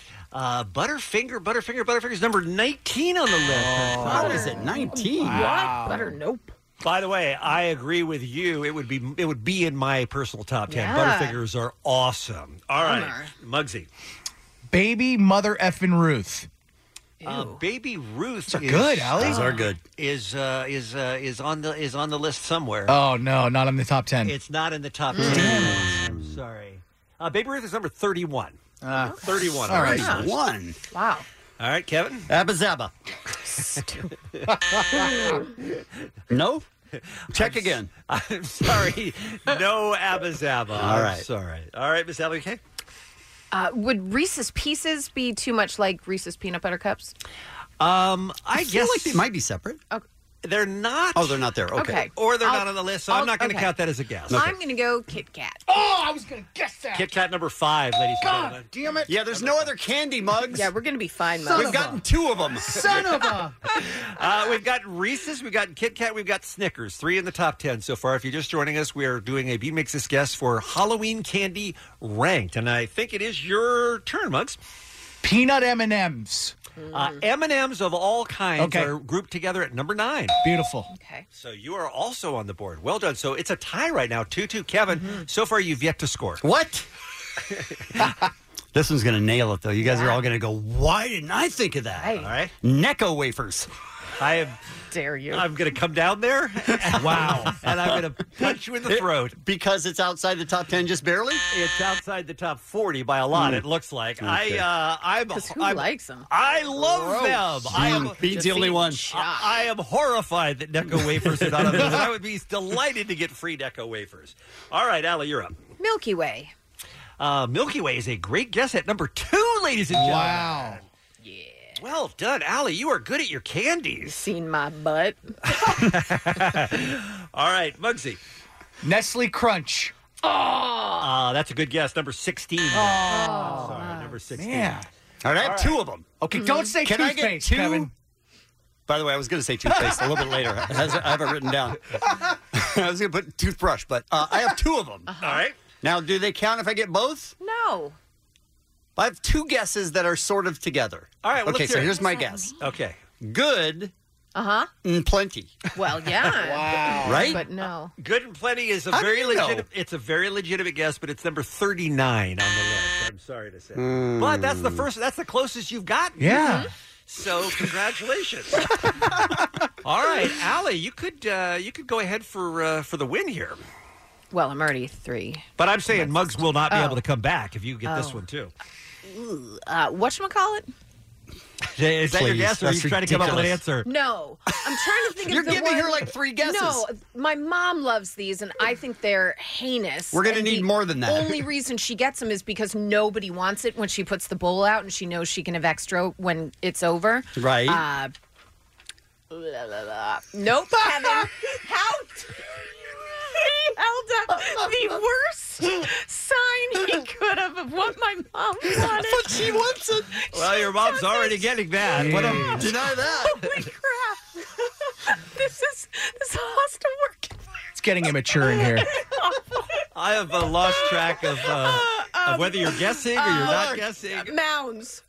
Speaker 6: Butterfinger's number 19 on the list.
Speaker 12: How is it 19?
Speaker 2: What? Butter? Nope.
Speaker 6: By the way, I agree with you. It would be in my personal top 10.
Speaker 2: Yeah.
Speaker 6: Butterfingers are awesome. All right, Muggsy.
Speaker 16: Baby Mother Effin' Ruth.
Speaker 6: Baby Ruth.
Speaker 16: Those are good, Allie.
Speaker 12: Those are good.
Speaker 6: Is on the list somewhere.
Speaker 16: Oh no, not in the top 10.
Speaker 6: It's not in the top 10. I'm sorry. Baby Ruth is number 31. 31.
Speaker 16: all right.
Speaker 12: One.
Speaker 2: Wow.
Speaker 6: All right, Kevin.
Speaker 12: Abba Zaba. No? Check again.
Speaker 6: I'm sorry. No Abba Zaba.
Speaker 12: All right.
Speaker 6: I'm sorry. All right, Miss Abby, okay?
Speaker 2: Would Reese's Pieces be too much like Reese's Peanut Butter Cups?
Speaker 6: I
Speaker 12: feel
Speaker 6: guess
Speaker 12: like they might be separate.
Speaker 6: they're not.
Speaker 12: Oh, they're not there. Okay.
Speaker 6: Or they're not on the list, so I'm not going to
Speaker 2: okay.
Speaker 6: count that as a guess.
Speaker 2: I'm going to go Kit Kat.
Speaker 16: Oh, I was going to guess that.
Speaker 6: Kit Kat number 5, ladies and gentlemen.
Speaker 16: Damn it.
Speaker 12: Yeah, there's no other candy, Mugs.
Speaker 2: Yeah, we're going to be fine,
Speaker 16: Son
Speaker 2: Muggs.
Speaker 12: We've gotten 2 of them.
Speaker 16: Son of a.
Speaker 6: We've got Reese's, we've got Kit Kat, we've got Snickers. 3 in the top 10 so far. If you're just joining us, we are doing a Bean Makes Us Guess for Halloween candy ranked. And I think it is your turn, Muggs.
Speaker 16: Peanut M&Ms.
Speaker 6: M&Ms of all kinds
Speaker 16: Okay.
Speaker 6: are grouped together at number 9.
Speaker 16: Beautiful.
Speaker 2: Okay.
Speaker 6: So you are also on the board. Well done. So it's a tie right now, 2-2. Kevin, so far you've yet to score.
Speaker 12: What? This one's going to nail it, though. You guys are all going to go, why didn't I think of that?
Speaker 2: Right.
Speaker 6: All right.
Speaker 12: Necco wafers.
Speaker 2: Dare you?
Speaker 6: I'm going to come down there.
Speaker 16: Wow.
Speaker 6: And I'm going to punch you in the throat.
Speaker 12: Because it's outside the top 10 just barely?
Speaker 6: It's outside the top 40 by a lot, it looks like.
Speaker 12: Okay.
Speaker 2: Who likes them?
Speaker 6: I love them.
Speaker 12: Bean's the only one.
Speaker 6: I am horrified that Necco wafers are not on the list. I would be delighted to get free Necco wafers. All right, Allie, you're up.
Speaker 2: Milky Way.
Speaker 6: Milky Way is a great guess at number 2, ladies and gentlemen.
Speaker 16: Wow.
Speaker 6: Well done, Allie. You are good at your candies.
Speaker 2: Seen my butt.
Speaker 6: All right, Muggsy.
Speaker 16: Nestle Crunch.
Speaker 6: That's a good guess. Number 16. Sorry, number 16.
Speaker 16: Yeah.
Speaker 12: All right, I have 2 of them.
Speaker 16: Okay, don't say
Speaker 12: Can I
Speaker 16: toothpaste,
Speaker 12: get 2?
Speaker 16: Kevin.
Speaker 12: By the way, I was going to say toothpaste a little bit later. I have it written down. I was going to put toothbrush, but I have 2 of them.
Speaker 6: All right.
Speaker 12: Now, do they count if I get both?
Speaker 2: No.
Speaker 12: I have 2 guesses that are sort of together.
Speaker 6: All right, well,
Speaker 12: okay,
Speaker 6: let's
Speaker 12: so
Speaker 6: hear it.
Speaker 12: here's my guess.
Speaker 6: Okay.
Speaker 12: Good
Speaker 2: Uh-huh.
Speaker 12: and plenty.
Speaker 2: Well, yeah.
Speaker 16: Wow.
Speaker 12: Right?
Speaker 2: But no.
Speaker 6: Good and plenty is a
Speaker 12: How do
Speaker 6: very
Speaker 12: you know?
Speaker 6: legitimate. It's a very legitimate guess, but it's number 39 on the list. I'm sorry to say, but that's the first. That's the closest you've gotten.
Speaker 16: Yeah.
Speaker 6: So congratulations. All right, Allie, you could go ahead for the win here.
Speaker 2: Well, I'm already 3.
Speaker 6: But I'm saying Muggs will not be
Speaker 2: Oh.
Speaker 6: able to come back if you get this one too.
Speaker 2: Whatchamacallit?
Speaker 6: Is that your
Speaker 12: Please,
Speaker 6: guess, or are you
Speaker 12: that's
Speaker 6: trying to come up with an answer?
Speaker 2: No. I'm trying to think
Speaker 12: You're
Speaker 2: of the
Speaker 12: giving
Speaker 2: one...
Speaker 12: her like 3 guesses.
Speaker 2: No, my mom loves these, and I think they're heinous.
Speaker 12: We're gonna
Speaker 2: And
Speaker 12: need
Speaker 2: the
Speaker 12: more than that.
Speaker 2: only reason she gets them is because nobody wants it when she puts the bowl out, and she knows she can have extra when it's over.
Speaker 12: Right.
Speaker 2: Nope, Kevin. How... He held up the worst sign he could have of what my mom wanted.
Speaker 12: But she wants it.
Speaker 6: Well, your mom's already getting that. What
Speaker 12: Deny that.
Speaker 2: Holy crap. This has to work.
Speaker 16: It's getting immature in here.
Speaker 6: I have lost track of whether you're guessing or you're not guessing.
Speaker 2: Mounds.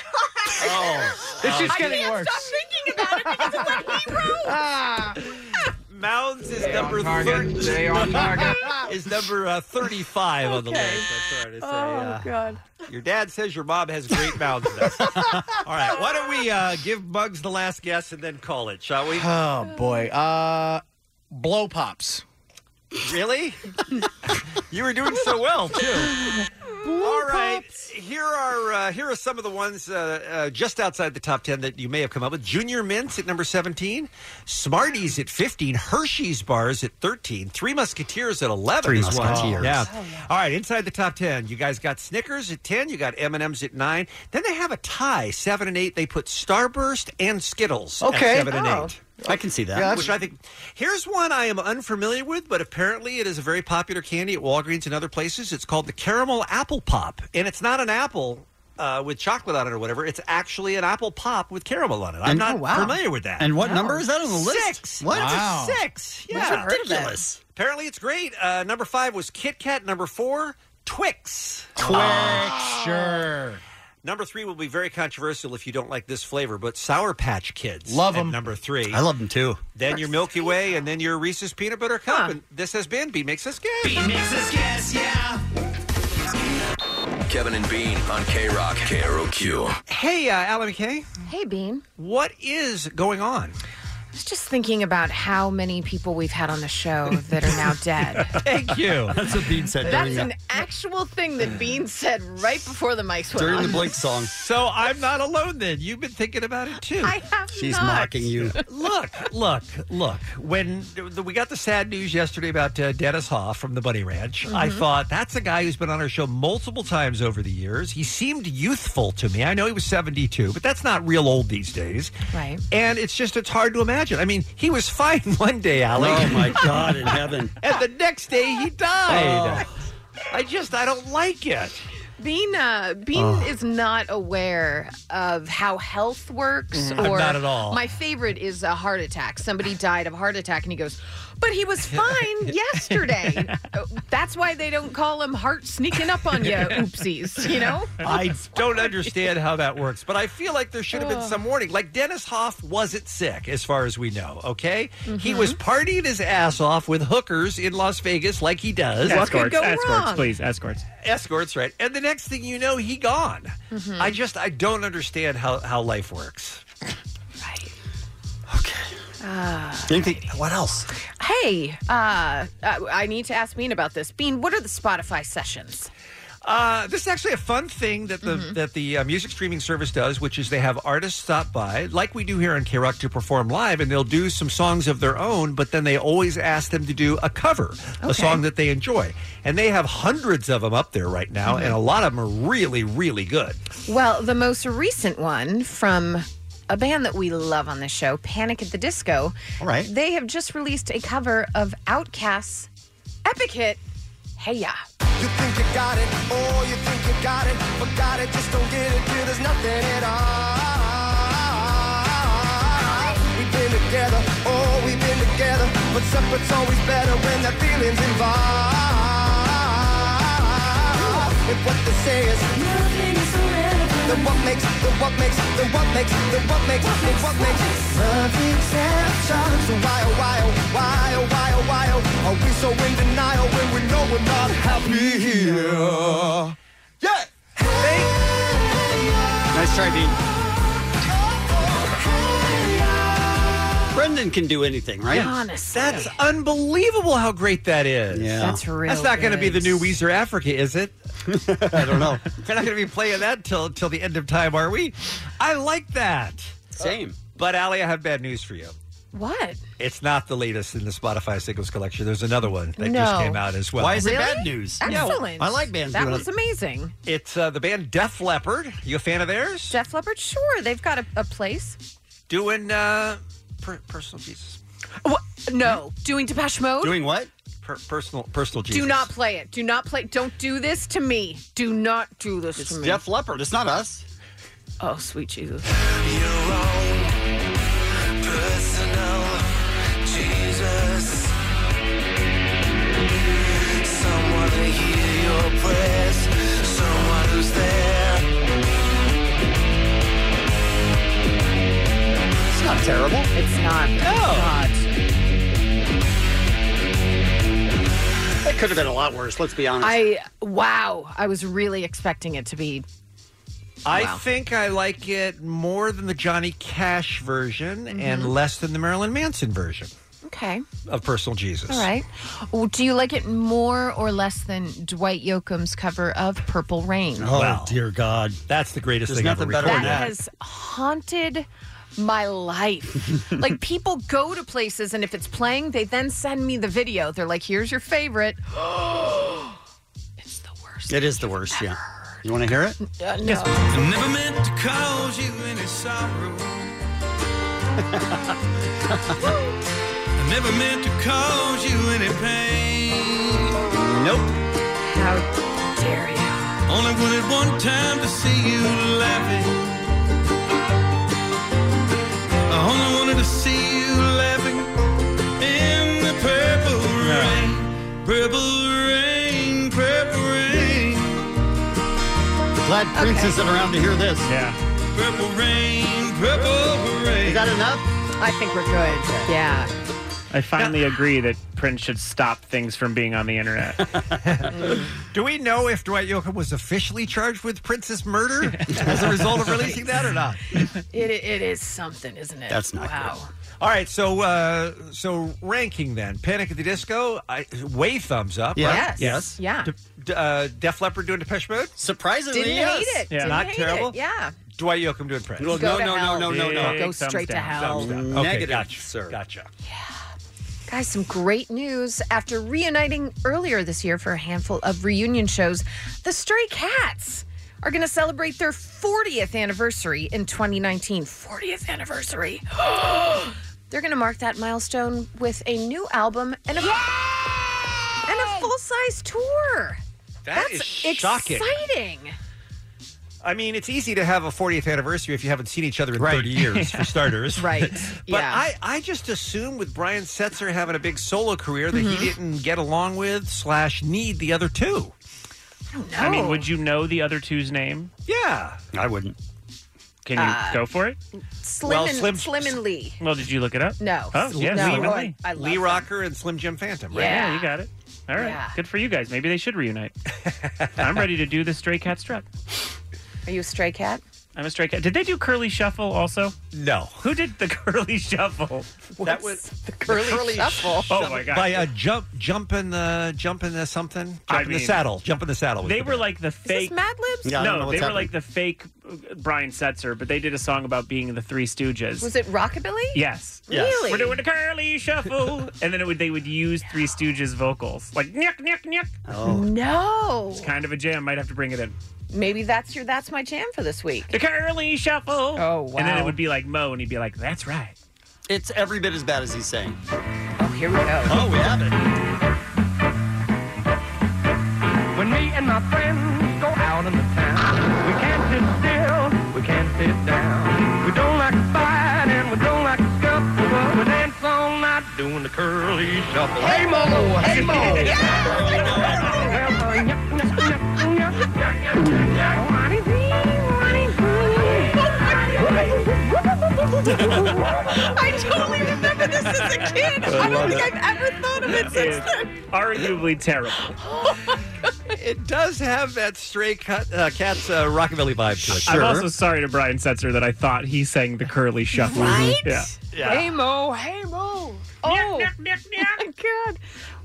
Speaker 16: It's just getting
Speaker 2: I can't
Speaker 16: worse.
Speaker 2: stop thinking about it because of what he wrote.
Speaker 6: Mounds is number
Speaker 19: Stay on target.
Speaker 6: is number 35 on the list. That's sorry to say.
Speaker 2: Oh, God.
Speaker 6: Your dad says your mom has great mounds. All right, why don't we give Muggs the last guess and then call it, shall we?
Speaker 16: Oh, boy. Blow Pops.
Speaker 6: Really? You were doing so well, too. All right, here are some of the ones just outside the top 10 that you may have come up with. Junior Mints at number 17, Smarties at 15, Hershey's Bars at 13, Three Musketeers at 11.
Speaker 12: Three
Speaker 6: is one.
Speaker 12: Musketeers.
Speaker 6: Yeah. All right, inside the top 10, you guys got Snickers at 10, you got M&M's at 9. Then they have a tie, 7 and 8. They put Starburst and Skittles at 7 and 8.
Speaker 12: I can see that.
Speaker 16: Yeah,
Speaker 6: Which I think, here's one I am unfamiliar with, but apparently it is a very popular candy at Walgreens and other places. It's called the Caramel Apple Pop, and it's not an apple with chocolate on it or whatever. It's actually an apple pop with caramel on it. I'm not familiar with that.
Speaker 12: And what number is that on the list?
Speaker 6: 6.
Speaker 12: What?
Speaker 16: Wow.
Speaker 6: 6. Yeah,
Speaker 2: Never heard of that.
Speaker 6: ridiculous. Apparently it's great. Number 5 was Kit Kat. Number 4, Twix.
Speaker 16: Sure.
Speaker 6: Number 3 will be very controversial if you don't like this flavor, but Sour Patch Kids.
Speaker 16: Love
Speaker 6: at
Speaker 16: 'em.
Speaker 6: Number 3.
Speaker 12: I love them too.
Speaker 6: Then your Milky Way, and then your Reese's Peanut Butter Cup. And this has been Bean Makes Us Guess.
Speaker 3: Bean makes us guess, yeah.
Speaker 15: Kevin and Bean on K-Rock, KROQ.
Speaker 6: Hey, Alan McKay.
Speaker 2: Hey, Bean.
Speaker 6: What is going on?
Speaker 2: I was just thinking about how many people we've had on the show that are now dead.
Speaker 6: Thank you.
Speaker 12: That's what Bean said
Speaker 2: That's an actual thing that Bean said right before the mics went
Speaker 12: during
Speaker 2: on.
Speaker 12: the Blink song.
Speaker 6: So I'm not alone then. You've been thinking about it too.
Speaker 2: I have
Speaker 12: She's
Speaker 2: not.
Speaker 12: mocking you.
Speaker 6: Look. When we got the sad news yesterday about Dennis Hoff from the Bunny Ranch, I thought, that's a guy who's been on our show multiple times over the years. He seemed youthful to me. I know he was 72, but that's not real old these days.
Speaker 2: Right.
Speaker 6: And it's hard to imagine. I mean, he was fine one day, Allie.
Speaker 12: Oh, my God in heaven.
Speaker 6: And the next day he died. I don't like it.
Speaker 2: Bean is not aware of how health works.
Speaker 6: I'm
Speaker 2: Or
Speaker 6: not at all.
Speaker 2: My favorite is a heart attack. Somebody died of a heart attack, and he goes, "But he was fine yesterday." That's why they don't call him heart sneaking up on you, oopsies. You know.
Speaker 6: I don't understand how that works, but I feel like there should have been some warning. Like, Dennis Hoff wasn't sick, as far as we know, okay? He was partying his ass off with hookers in Las Vegas like he does.
Speaker 2: What could go wrong?
Speaker 13: Please, escorts.
Speaker 6: Escorts, right. And the next thing you know, he gone. I don't understand how life works.
Speaker 2: Right.
Speaker 12: Anything? What else?
Speaker 2: Hey, I need to ask Bean about this. Bean, what are the Spotify sessions?
Speaker 6: This is actually a fun thing that the music streaming service does, which is they have artists stop by, like we do here on K-Rock, to perform live, and they'll do some songs of their own, but then they always ask them to do a cover, a song that they enjoy. And they have hundreds of them up there right now, and a lot of them are really, really good.
Speaker 2: Well, the most recent one from a band that we love on this show, Panic at the Disco.
Speaker 12: All right.
Speaker 2: They have just released a cover of Outkast's epic hit, Hey Ya.
Speaker 3: You think you got it, oh, you think you got it, but got it, just don't get it till there's nothing at all. We've been together, oh, we've been together, but separate's always better when that feeling's involved. If what they say is nothing is irrelevant, then what makes nothing exception? So why are we so in denial when we know we're not happy here? Yeah!
Speaker 12: Nice try, Bean. Brendan can do anything, right?
Speaker 2: Honestly.
Speaker 6: That's unbelievable how great that is.
Speaker 12: Yeah.
Speaker 2: That's real
Speaker 6: That's not going to be the
Speaker 2: good.
Speaker 6: new Weezer Africa, is it?
Speaker 12: I don't know.
Speaker 6: We're not going to be playing that till the end of time, are we? I like that.
Speaker 12: Same.
Speaker 6: But, Allie, I have bad news for you.
Speaker 2: What?
Speaker 6: It's not the latest in the Spotify singles collection. There's another one that
Speaker 2: No.
Speaker 6: just came out as well.
Speaker 12: Why is it
Speaker 2: Really?
Speaker 12: bad news?
Speaker 2: Excellent.
Speaker 12: I like bands
Speaker 2: That
Speaker 12: doing
Speaker 2: was
Speaker 12: it.
Speaker 2: amazing.
Speaker 6: It's the band Def Leppard. You a fan of theirs?
Speaker 2: Def Leppard, sure. They've got a place.
Speaker 6: Doing Personal Jesus.
Speaker 2: What? No. Doing Depeche Mode?
Speaker 12: Doing what?
Speaker 6: Personal Jesus.
Speaker 2: Do not play it. Do not play. Don't do this to me. Do not do this
Speaker 12: It's
Speaker 2: to me.
Speaker 12: Def Leppard. It's not us.
Speaker 2: Oh, sweet Jesus.
Speaker 3: Personal Jesus. Someone to hear your prayers. Someone who's there.
Speaker 12: It's not terrible.
Speaker 2: It's not.
Speaker 12: No.
Speaker 2: God.
Speaker 12: That could have been a lot worse, let's be honest.
Speaker 2: I was really expecting it to be.
Speaker 6: I
Speaker 2: Wow.
Speaker 6: think I like it more than the Johnny Cash version and less than the Marilyn Manson version
Speaker 2: Okay.
Speaker 6: of Personal Jesus.
Speaker 2: All right. Well, do you like it more or less than Dwight Yoakam's cover of Purple Rain?
Speaker 12: Oh,
Speaker 6: Wow.
Speaker 12: dear God.
Speaker 6: That's the greatest
Speaker 12: There's
Speaker 6: thing ever
Speaker 12: nothing better
Speaker 6: recorded.
Speaker 12: than
Speaker 2: That
Speaker 12: that.
Speaker 2: has haunted my life. Like, people go to places, and if it's playing, they then send me the video. They're like, here's your favorite. It's the worst.
Speaker 12: It is the worst, yeah. You want to hear it?
Speaker 2: No.
Speaker 3: I never meant to cause you any sorrow. I never meant to cause you any pain.
Speaker 12: Nope.
Speaker 2: How dare you?
Speaker 3: Only wanted one time to see you laughing. I only wanted to see you laughing in the purple rain. Purple rain, purple rain.
Speaker 12: Glad Prince isn't around to hear this.
Speaker 13: Yeah.
Speaker 3: Purple rain, purple rain.
Speaker 12: Is that enough?
Speaker 2: I think we're good. Yeah.
Speaker 13: I finally agree that Prince should stop things from being on the internet.
Speaker 6: Do we know if Dwight Yoakam was officially charged with Prince's murder as a result of releasing that or not?
Speaker 2: It is something, isn't it?
Speaker 12: That's not
Speaker 2: wow.
Speaker 12: good.
Speaker 6: All right, so ranking then. Panic at the Disco, way thumbs up.
Speaker 12: Yeah.
Speaker 6: Right?
Speaker 2: Yes. Yeah.
Speaker 6: Def Leppard doing Depeche Mode?
Speaker 12: Surprisingly,
Speaker 2: Didn't
Speaker 12: yes.
Speaker 2: hate it.
Speaker 13: Yeah.
Speaker 2: Didn't
Speaker 6: Not
Speaker 2: hate
Speaker 6: terrible?
Speaker 2: It. Yeah.
Speaker 6: Dwight Yoakam doing Prince?
Speaker 12: Well,
Speaker 2: Go
Speaker 12: no,
Speaker 2: to
Speaker 12: no,
Speaker 2: hell.
Speaker 12: no, no, no, no.
Speaker 13: Big
Speaker 2: Go
Speaker 13: thumbs
Speaker 2: straight to
Speaker 13: down.
Speaker 2: hell.
Speaker 6: Thumbs down. Okay,
Speaker 12: Negative,
Speaker 6: gotcha.
Speaker 12: sir.
Speaker 6: Gotcha.
Speaker 2: Guys, some great news. After reuniting earlier this year for a handful of reunion shows, the Stray Cats are going to celebrate their 40th anniversary in 2019. 40th anniversary. They're going to mark that milestone with a new album and a full-size tour.
Speaker 6: That's shocking.
Speaker 2: Exciting.
Speaker 6: I mean, it's easy to have a 40th anniversary if you haven't seen each other in 30 years, for starters.
Speaker 2: Right.
Speaker 6: But I just assume with Brian Setzer having a big solo career that he didn't get along with / need the other two.
Speaker 2: I don't know.
Speaker 13: I mean, would you know the other two's name?
Speaker 6: Yeah.
Speaker 12: I wouldn't.
Speaker 13: Can you go for it?
Speaker 2: Slim and Lee.
Speaker 13: Well, did you look it up?
Speaker 2: No.
Speaker 13: Oh, yeah,
Speaker 2: No,
Speaker 13: Slim and Lee.
Speaker 2: I love
Speaker 6: Lee
Speaker 2: them.
Speaker 6: Rocker and Slim Jim Phantom, right?
Speaker 2: Yeah.
Speaker 13: Yeah, you got it. All right.
Speaker 2: Yeah.
Speaker 13: Good for you guys. Maybe they should reunite. I'm ready to do the Stray Cat strut.
Speaker 2: Are you a Stray Cat?
Speaker 13: I'm a Stray Cat. Did they do Curly Shuffle also?
Speaker 6: No.
Speaker 13: Who did the Curly Shuffle?
Speaker 6: That was
Speaker 2: the Curly Shuffle.
Speaker 13: Oh my god!
Speaker 6: By jump in the something. Jump in the saddle. Jump in the saddle.
Speaker 13: They were like the fake
Speaker 2: Mad Libs.
Speaker 6: Yeah, I don't know
Speaker 13: no,
Speaker 6: what's
Speaker 13: they were
Speaker 6: happening.
Speaker 13: like the fake Brian Setzer, but they did a song about being the Three Stooges.
Speaker 2: Was it Rockabilly?
Speaker 13: Yes.
Speaker 2: Really?
Speaker 13: We're doing the Curly Shuffle, and then they would use Three Stooges vocals, like nyuk nyuk nyuk.
Speaker 2: Oh no!
Speaker 13: It's kind of a jam. Might have to bring it in.
Speaker 2: Maybe that's my jam for this week.
Speaker 13: The Curly Shuffle.
Speaker 2: Oh wow!
Speaker 13: And then it would be like Mo, and he'd be like, "That's right."
Speaker 12: It's every bit as bad as he's saying.
Speaker 2: Oh, here we go.
Speaker 12: Oh, we have it.
Speaker 3: When me and my friends go out in the town, we can't sit still, we can't sit down. We don't like to fight and we don't like to scuffle, but we dance all night doing the curly shuffle. Hey Mo, hey Mo.
Speaker 2: I totally remember this as a kid. I don't think I've ever thought of it since then.
Speaker 13: Arguably terrible.
Speaker 6: It does have that Stray Cat's rockabilly vibe to it.
Speaker 13: I'm also sorry to Brian Setzer that I thought he sang the Curly Shuffle.
Speaker 2: Right?
Speaker 13: Yeah.
Speaker 2: Hey Mo, hey Mo. Oh my God!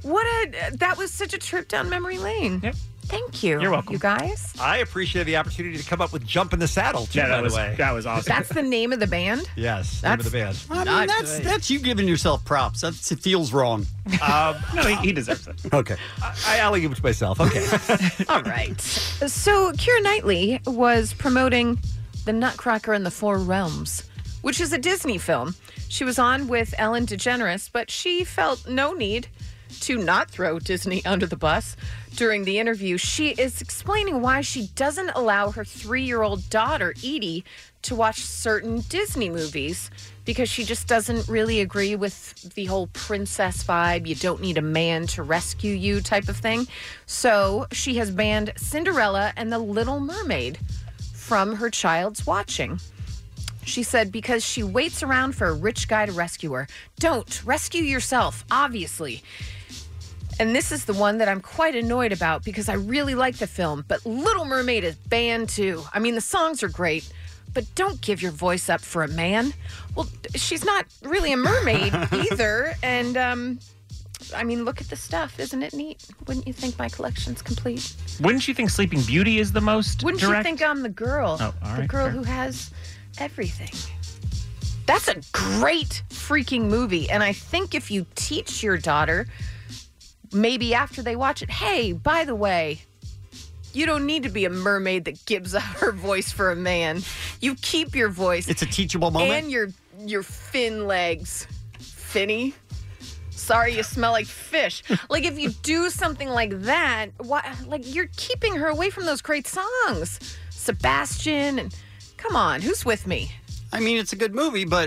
Speaker 2: That was such a trip down memory lane.
Speaker 13: Yep.
Speaker 2: Thank you.
Speaker 6: You're welcome.
Speaker 2: You guys.
Speaker 6: I appreciate the opportunity to come up with Jump in the Saddle, too, by the way.
Speaker 13: That was awesome.
Speaker 2: That's the name of the band?
Speaker 6: Yes, name of the band.
Speaker 12: I mean, that's you giving yourself props. It feels wrong.
Speaker 13: No, he deserves it.
Speaker 6: Okay. I alley-ooped myself. Okay.
Speaker 2: All right. So Keira Knightley was promoting The Nutcracker in the Four Realms, which is a Disney film. She was on with Ellen DeGeneres, but she felt no need to not throw Disney under the bus. During the interview, she is explaining why she doesn't allow her 3-year-old daughter, Edie, to watch certain Disney movies because she just doesn't really agree with the whole princess vibe, you don't need a man to rescue you type of thing. So she has banned Cinderella and The Little Mermaid from her child's watching. She said because she waits around for a rich guy to rescue her. Don't rescue yourself, obviously. And this is the one that I'm quite annoyed about because I really like the film, but Little Mermaid is banned too. I mean, the songs are great, but don't give your voice up for a man. Well, she's not really a mermaid either. And, I mean, look at the stuff. Isn't it neat? Wouldn't you think my collection's complete?
Speaker 13: Wouldn't you think Sleeping Beauty is the most
Speaker 2: Wouldn't
Speaker 13: direct?
Speaker 2: you think I'm the girl?
Speaker 13: Oh, all
Speaker 2: the
Speaker 13: right,
Speaker 2: girl
Speaker 13: fair.
Speaker 2: who has everything. That's a great freaking movie. And I think if you teach your daughter, maybe after they watch it, hey, by the way, you don't need to be a mermaid that gives up her voice for a man. You keep your voice.
Speaker 12: It's a teachable moment.
Speaker 2: And your fin legs. Finny. Sorry, you smell like fish. Like, if you do something like that, you're keeping her away from those great songs. Sebastian, and come on, who's with me?
Speaker 12: I mean, it's a good movie, but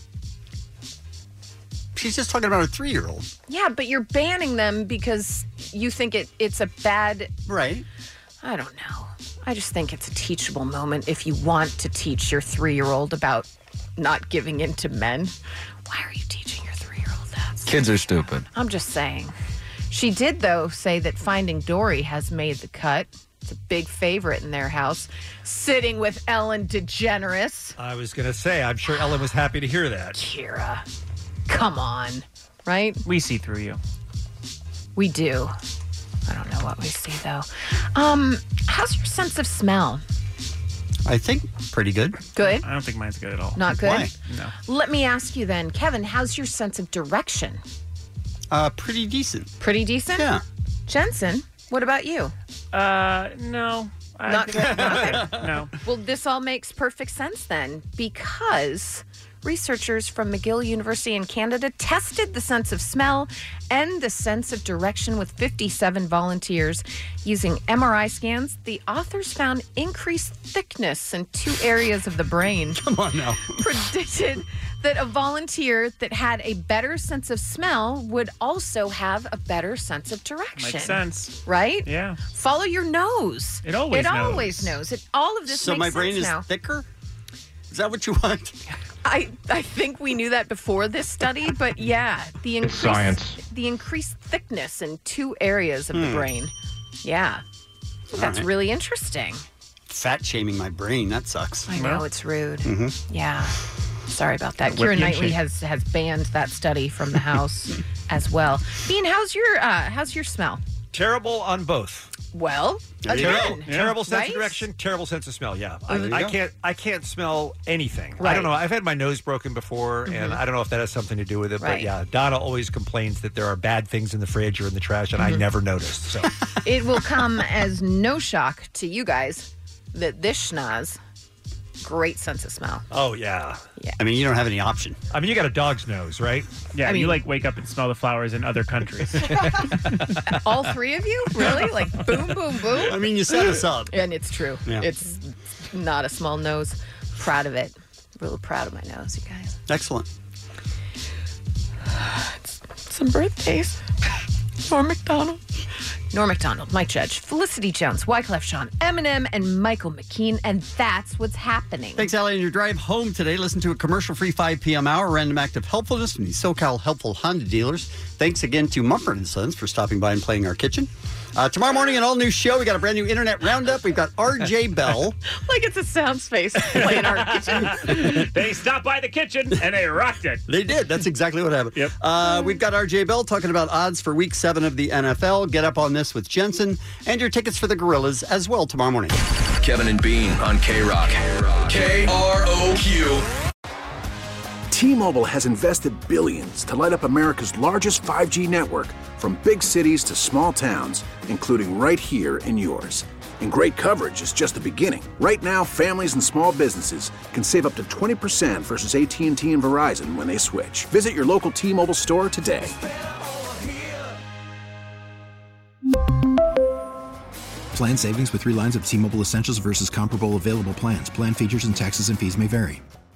Speaker 12: she's just talking about a 3-year-old.
Speaker 2: Yeah, but you're banning them because you think it's a bad...
Speaker 12: Right.
Speaker 2: I don't know. I just think it's a teachable moment if you want to teach your 3-year-old about not giving in to men. Why are you teaching your 3-year-old that?
Speaker 4: Kids are stupid.
Speaker 2: I'm just saying. She did, though, say that Finding Dory has made the cut. It's a big favorite in their house. Sitting with Ellen DeGeneres.
Speaker 6: I was going to say, I'm sure Ellen was happy to hear that.
Speaker 2: Keira, come on, right?
Speaker 13: We see through you.
Speaker 2: We do. I don't know what we see, though. How's your sense of smell?
Speaker 12: I think pretty good.
Speaker 2: Good?
Speaker 13: I don't think mine's good at all.
Speaker 2: Not good?
Speaker 12: Why?
Speaker 13: No.
Speaker 2: Let me ask you then, Kevin, how's your sense of direction?
Speaker 12: Pretty decent.
Speaker 2: Pretty decent?
Speaker 12: Yeah.
Speaker 2: Jensen, what about you?
Speaker 13: No.
Speaker 2: Not good?
Speaker 13: No.
Speaker 2: Well, this all makes perfect sense then, because researchers from McGill University in Canada tested the sense of smell and the sense of direction with 57 volunteers using MRI scans. The authors found increased thickness in 2 areas of the brain.
Speaker 12: Come on now.
Speaker 2: Predicted that a volunteer that had a better sense of smell would also have a better sense of direction.
Speaker 13: Makes sense.
Speaker 2: Right?
Speaker 13: Yeah.
Speaker 2: Follow your nose.
Speaker 13: It always
Speaker 2: knows. All of this
Speaker 12: So
Speaker 2: makes
Speaker 12: my brain
Speaker 2: sense
Speaker 12: is
Speaker 2: now.
Speaker 12: thicker? Is that what you want?
Speaker 2: I think we knew that before this study, but yeah, the increased thickness in 2 areas of the brain. Yeah. That's
Speaker 12: right.
Speaker 2: really interesting.
Speaker 12: fat shaming my brain. That sucks.
Speaker 2: I know, it's rude.
Speaker 12: Mm-hmm.
Speaker 2: Yeah. Sorry about that.
Speaker 12: Whip
Speaker 2: Keira
Speaker 12: you
Speaker 2: Knightley
Speaker 12: and
Speaker 2: has banned that study from the house as well. Bean, how's your smell?
Speaker 6: Terrible on both.
Speaker 2: Well, again,
Speaker 6: terrible sense
Speaker 2: right?
Speaker 6: of direction, terrible sense of smell. Yeah,
Speaker 2: There you go.
Speaker 6: I can't smell anything. I
Speaker 2: Right.
Speaker 6: don't know. I've had my nose broken before, and
Speaker 2: Mhm.
Speaker 6: I don't know if that has something to do with it. But
Speaker 2: Right.
Speaker 6: yeah, Donna always complains that there are bad things in the fridge or in the trash, and I
Speaker 2: Mhm.
Speaker 6: never noticed. So
Speaker 2: It will come as no shock to you guys that this schnoz, great sense of smell.
Speaker 6: oh yeah.
Speaker 12: I mean, you don't have any option.
Speaker 6: I mean, you got a dog's nose, right?
Speaker 13: Yeah,
Speaker 2: I mean-
Speaker 13: you like wake up and smell the flowers in other countries.
Speaker 2: All three of you? Really? Like boom, boom, boom?
Speaker 12: I mean, you set us up.
Speaker 2: And it's true.
Speaker 12: Yeah.
Speaker 2: It's not a small nose. Proud of it. Really proud of my nose, you guys.
Speaker 12: Excellent.
Speaker 2: Some birthdays. Norm MacDonald. Norm MacDonald, Mike Judge, Felicity Jones, Wyclef Jean, Eminem, and Michael McKean, and that's what's happening.
Speaker 12: Thanks, Allie. On your drive home today, listen to a commercial-free 5 p.m. hour, random act of helpfulness from the SoCal Helpful Honda dealers. Thanks again to Mumford & Sons for stopping by and playing our kitchen. Tomorrow morning, an all-new show. We got a brand new internet roundup. We've got RJ Bell.
Speaker 2: Like it's a sound space playing our kitchen.
Speaker 13: They stopped by the kitchen and they rocked it.
Speaker 12: They did. That's exactly what happened.
Speaker 13: Yep.
Speaker 12: We've got RJ Bell talking about odds for Week 7 of the NFL. Get up on this with Jensen. And your tickets for the Gorillas as well tomorrow morning.
Speaker 15: Kevin and Bean on K-Rock. KROQ.
Speaker 9: T-Mobile has invested billions to light up America's largest 5G network, from big cities to small towns, including right here in yours. And great coverage is just the beginning. Right now, families and small businesses can save up to 20% versus AT&T and Verizon when they switch. Visit your local T-Mobile store today.
Speaker 4: Plan savings with 3 lines of T-Mobile Essentials versus comparable available plans. Plan features and taxes and fees may vary.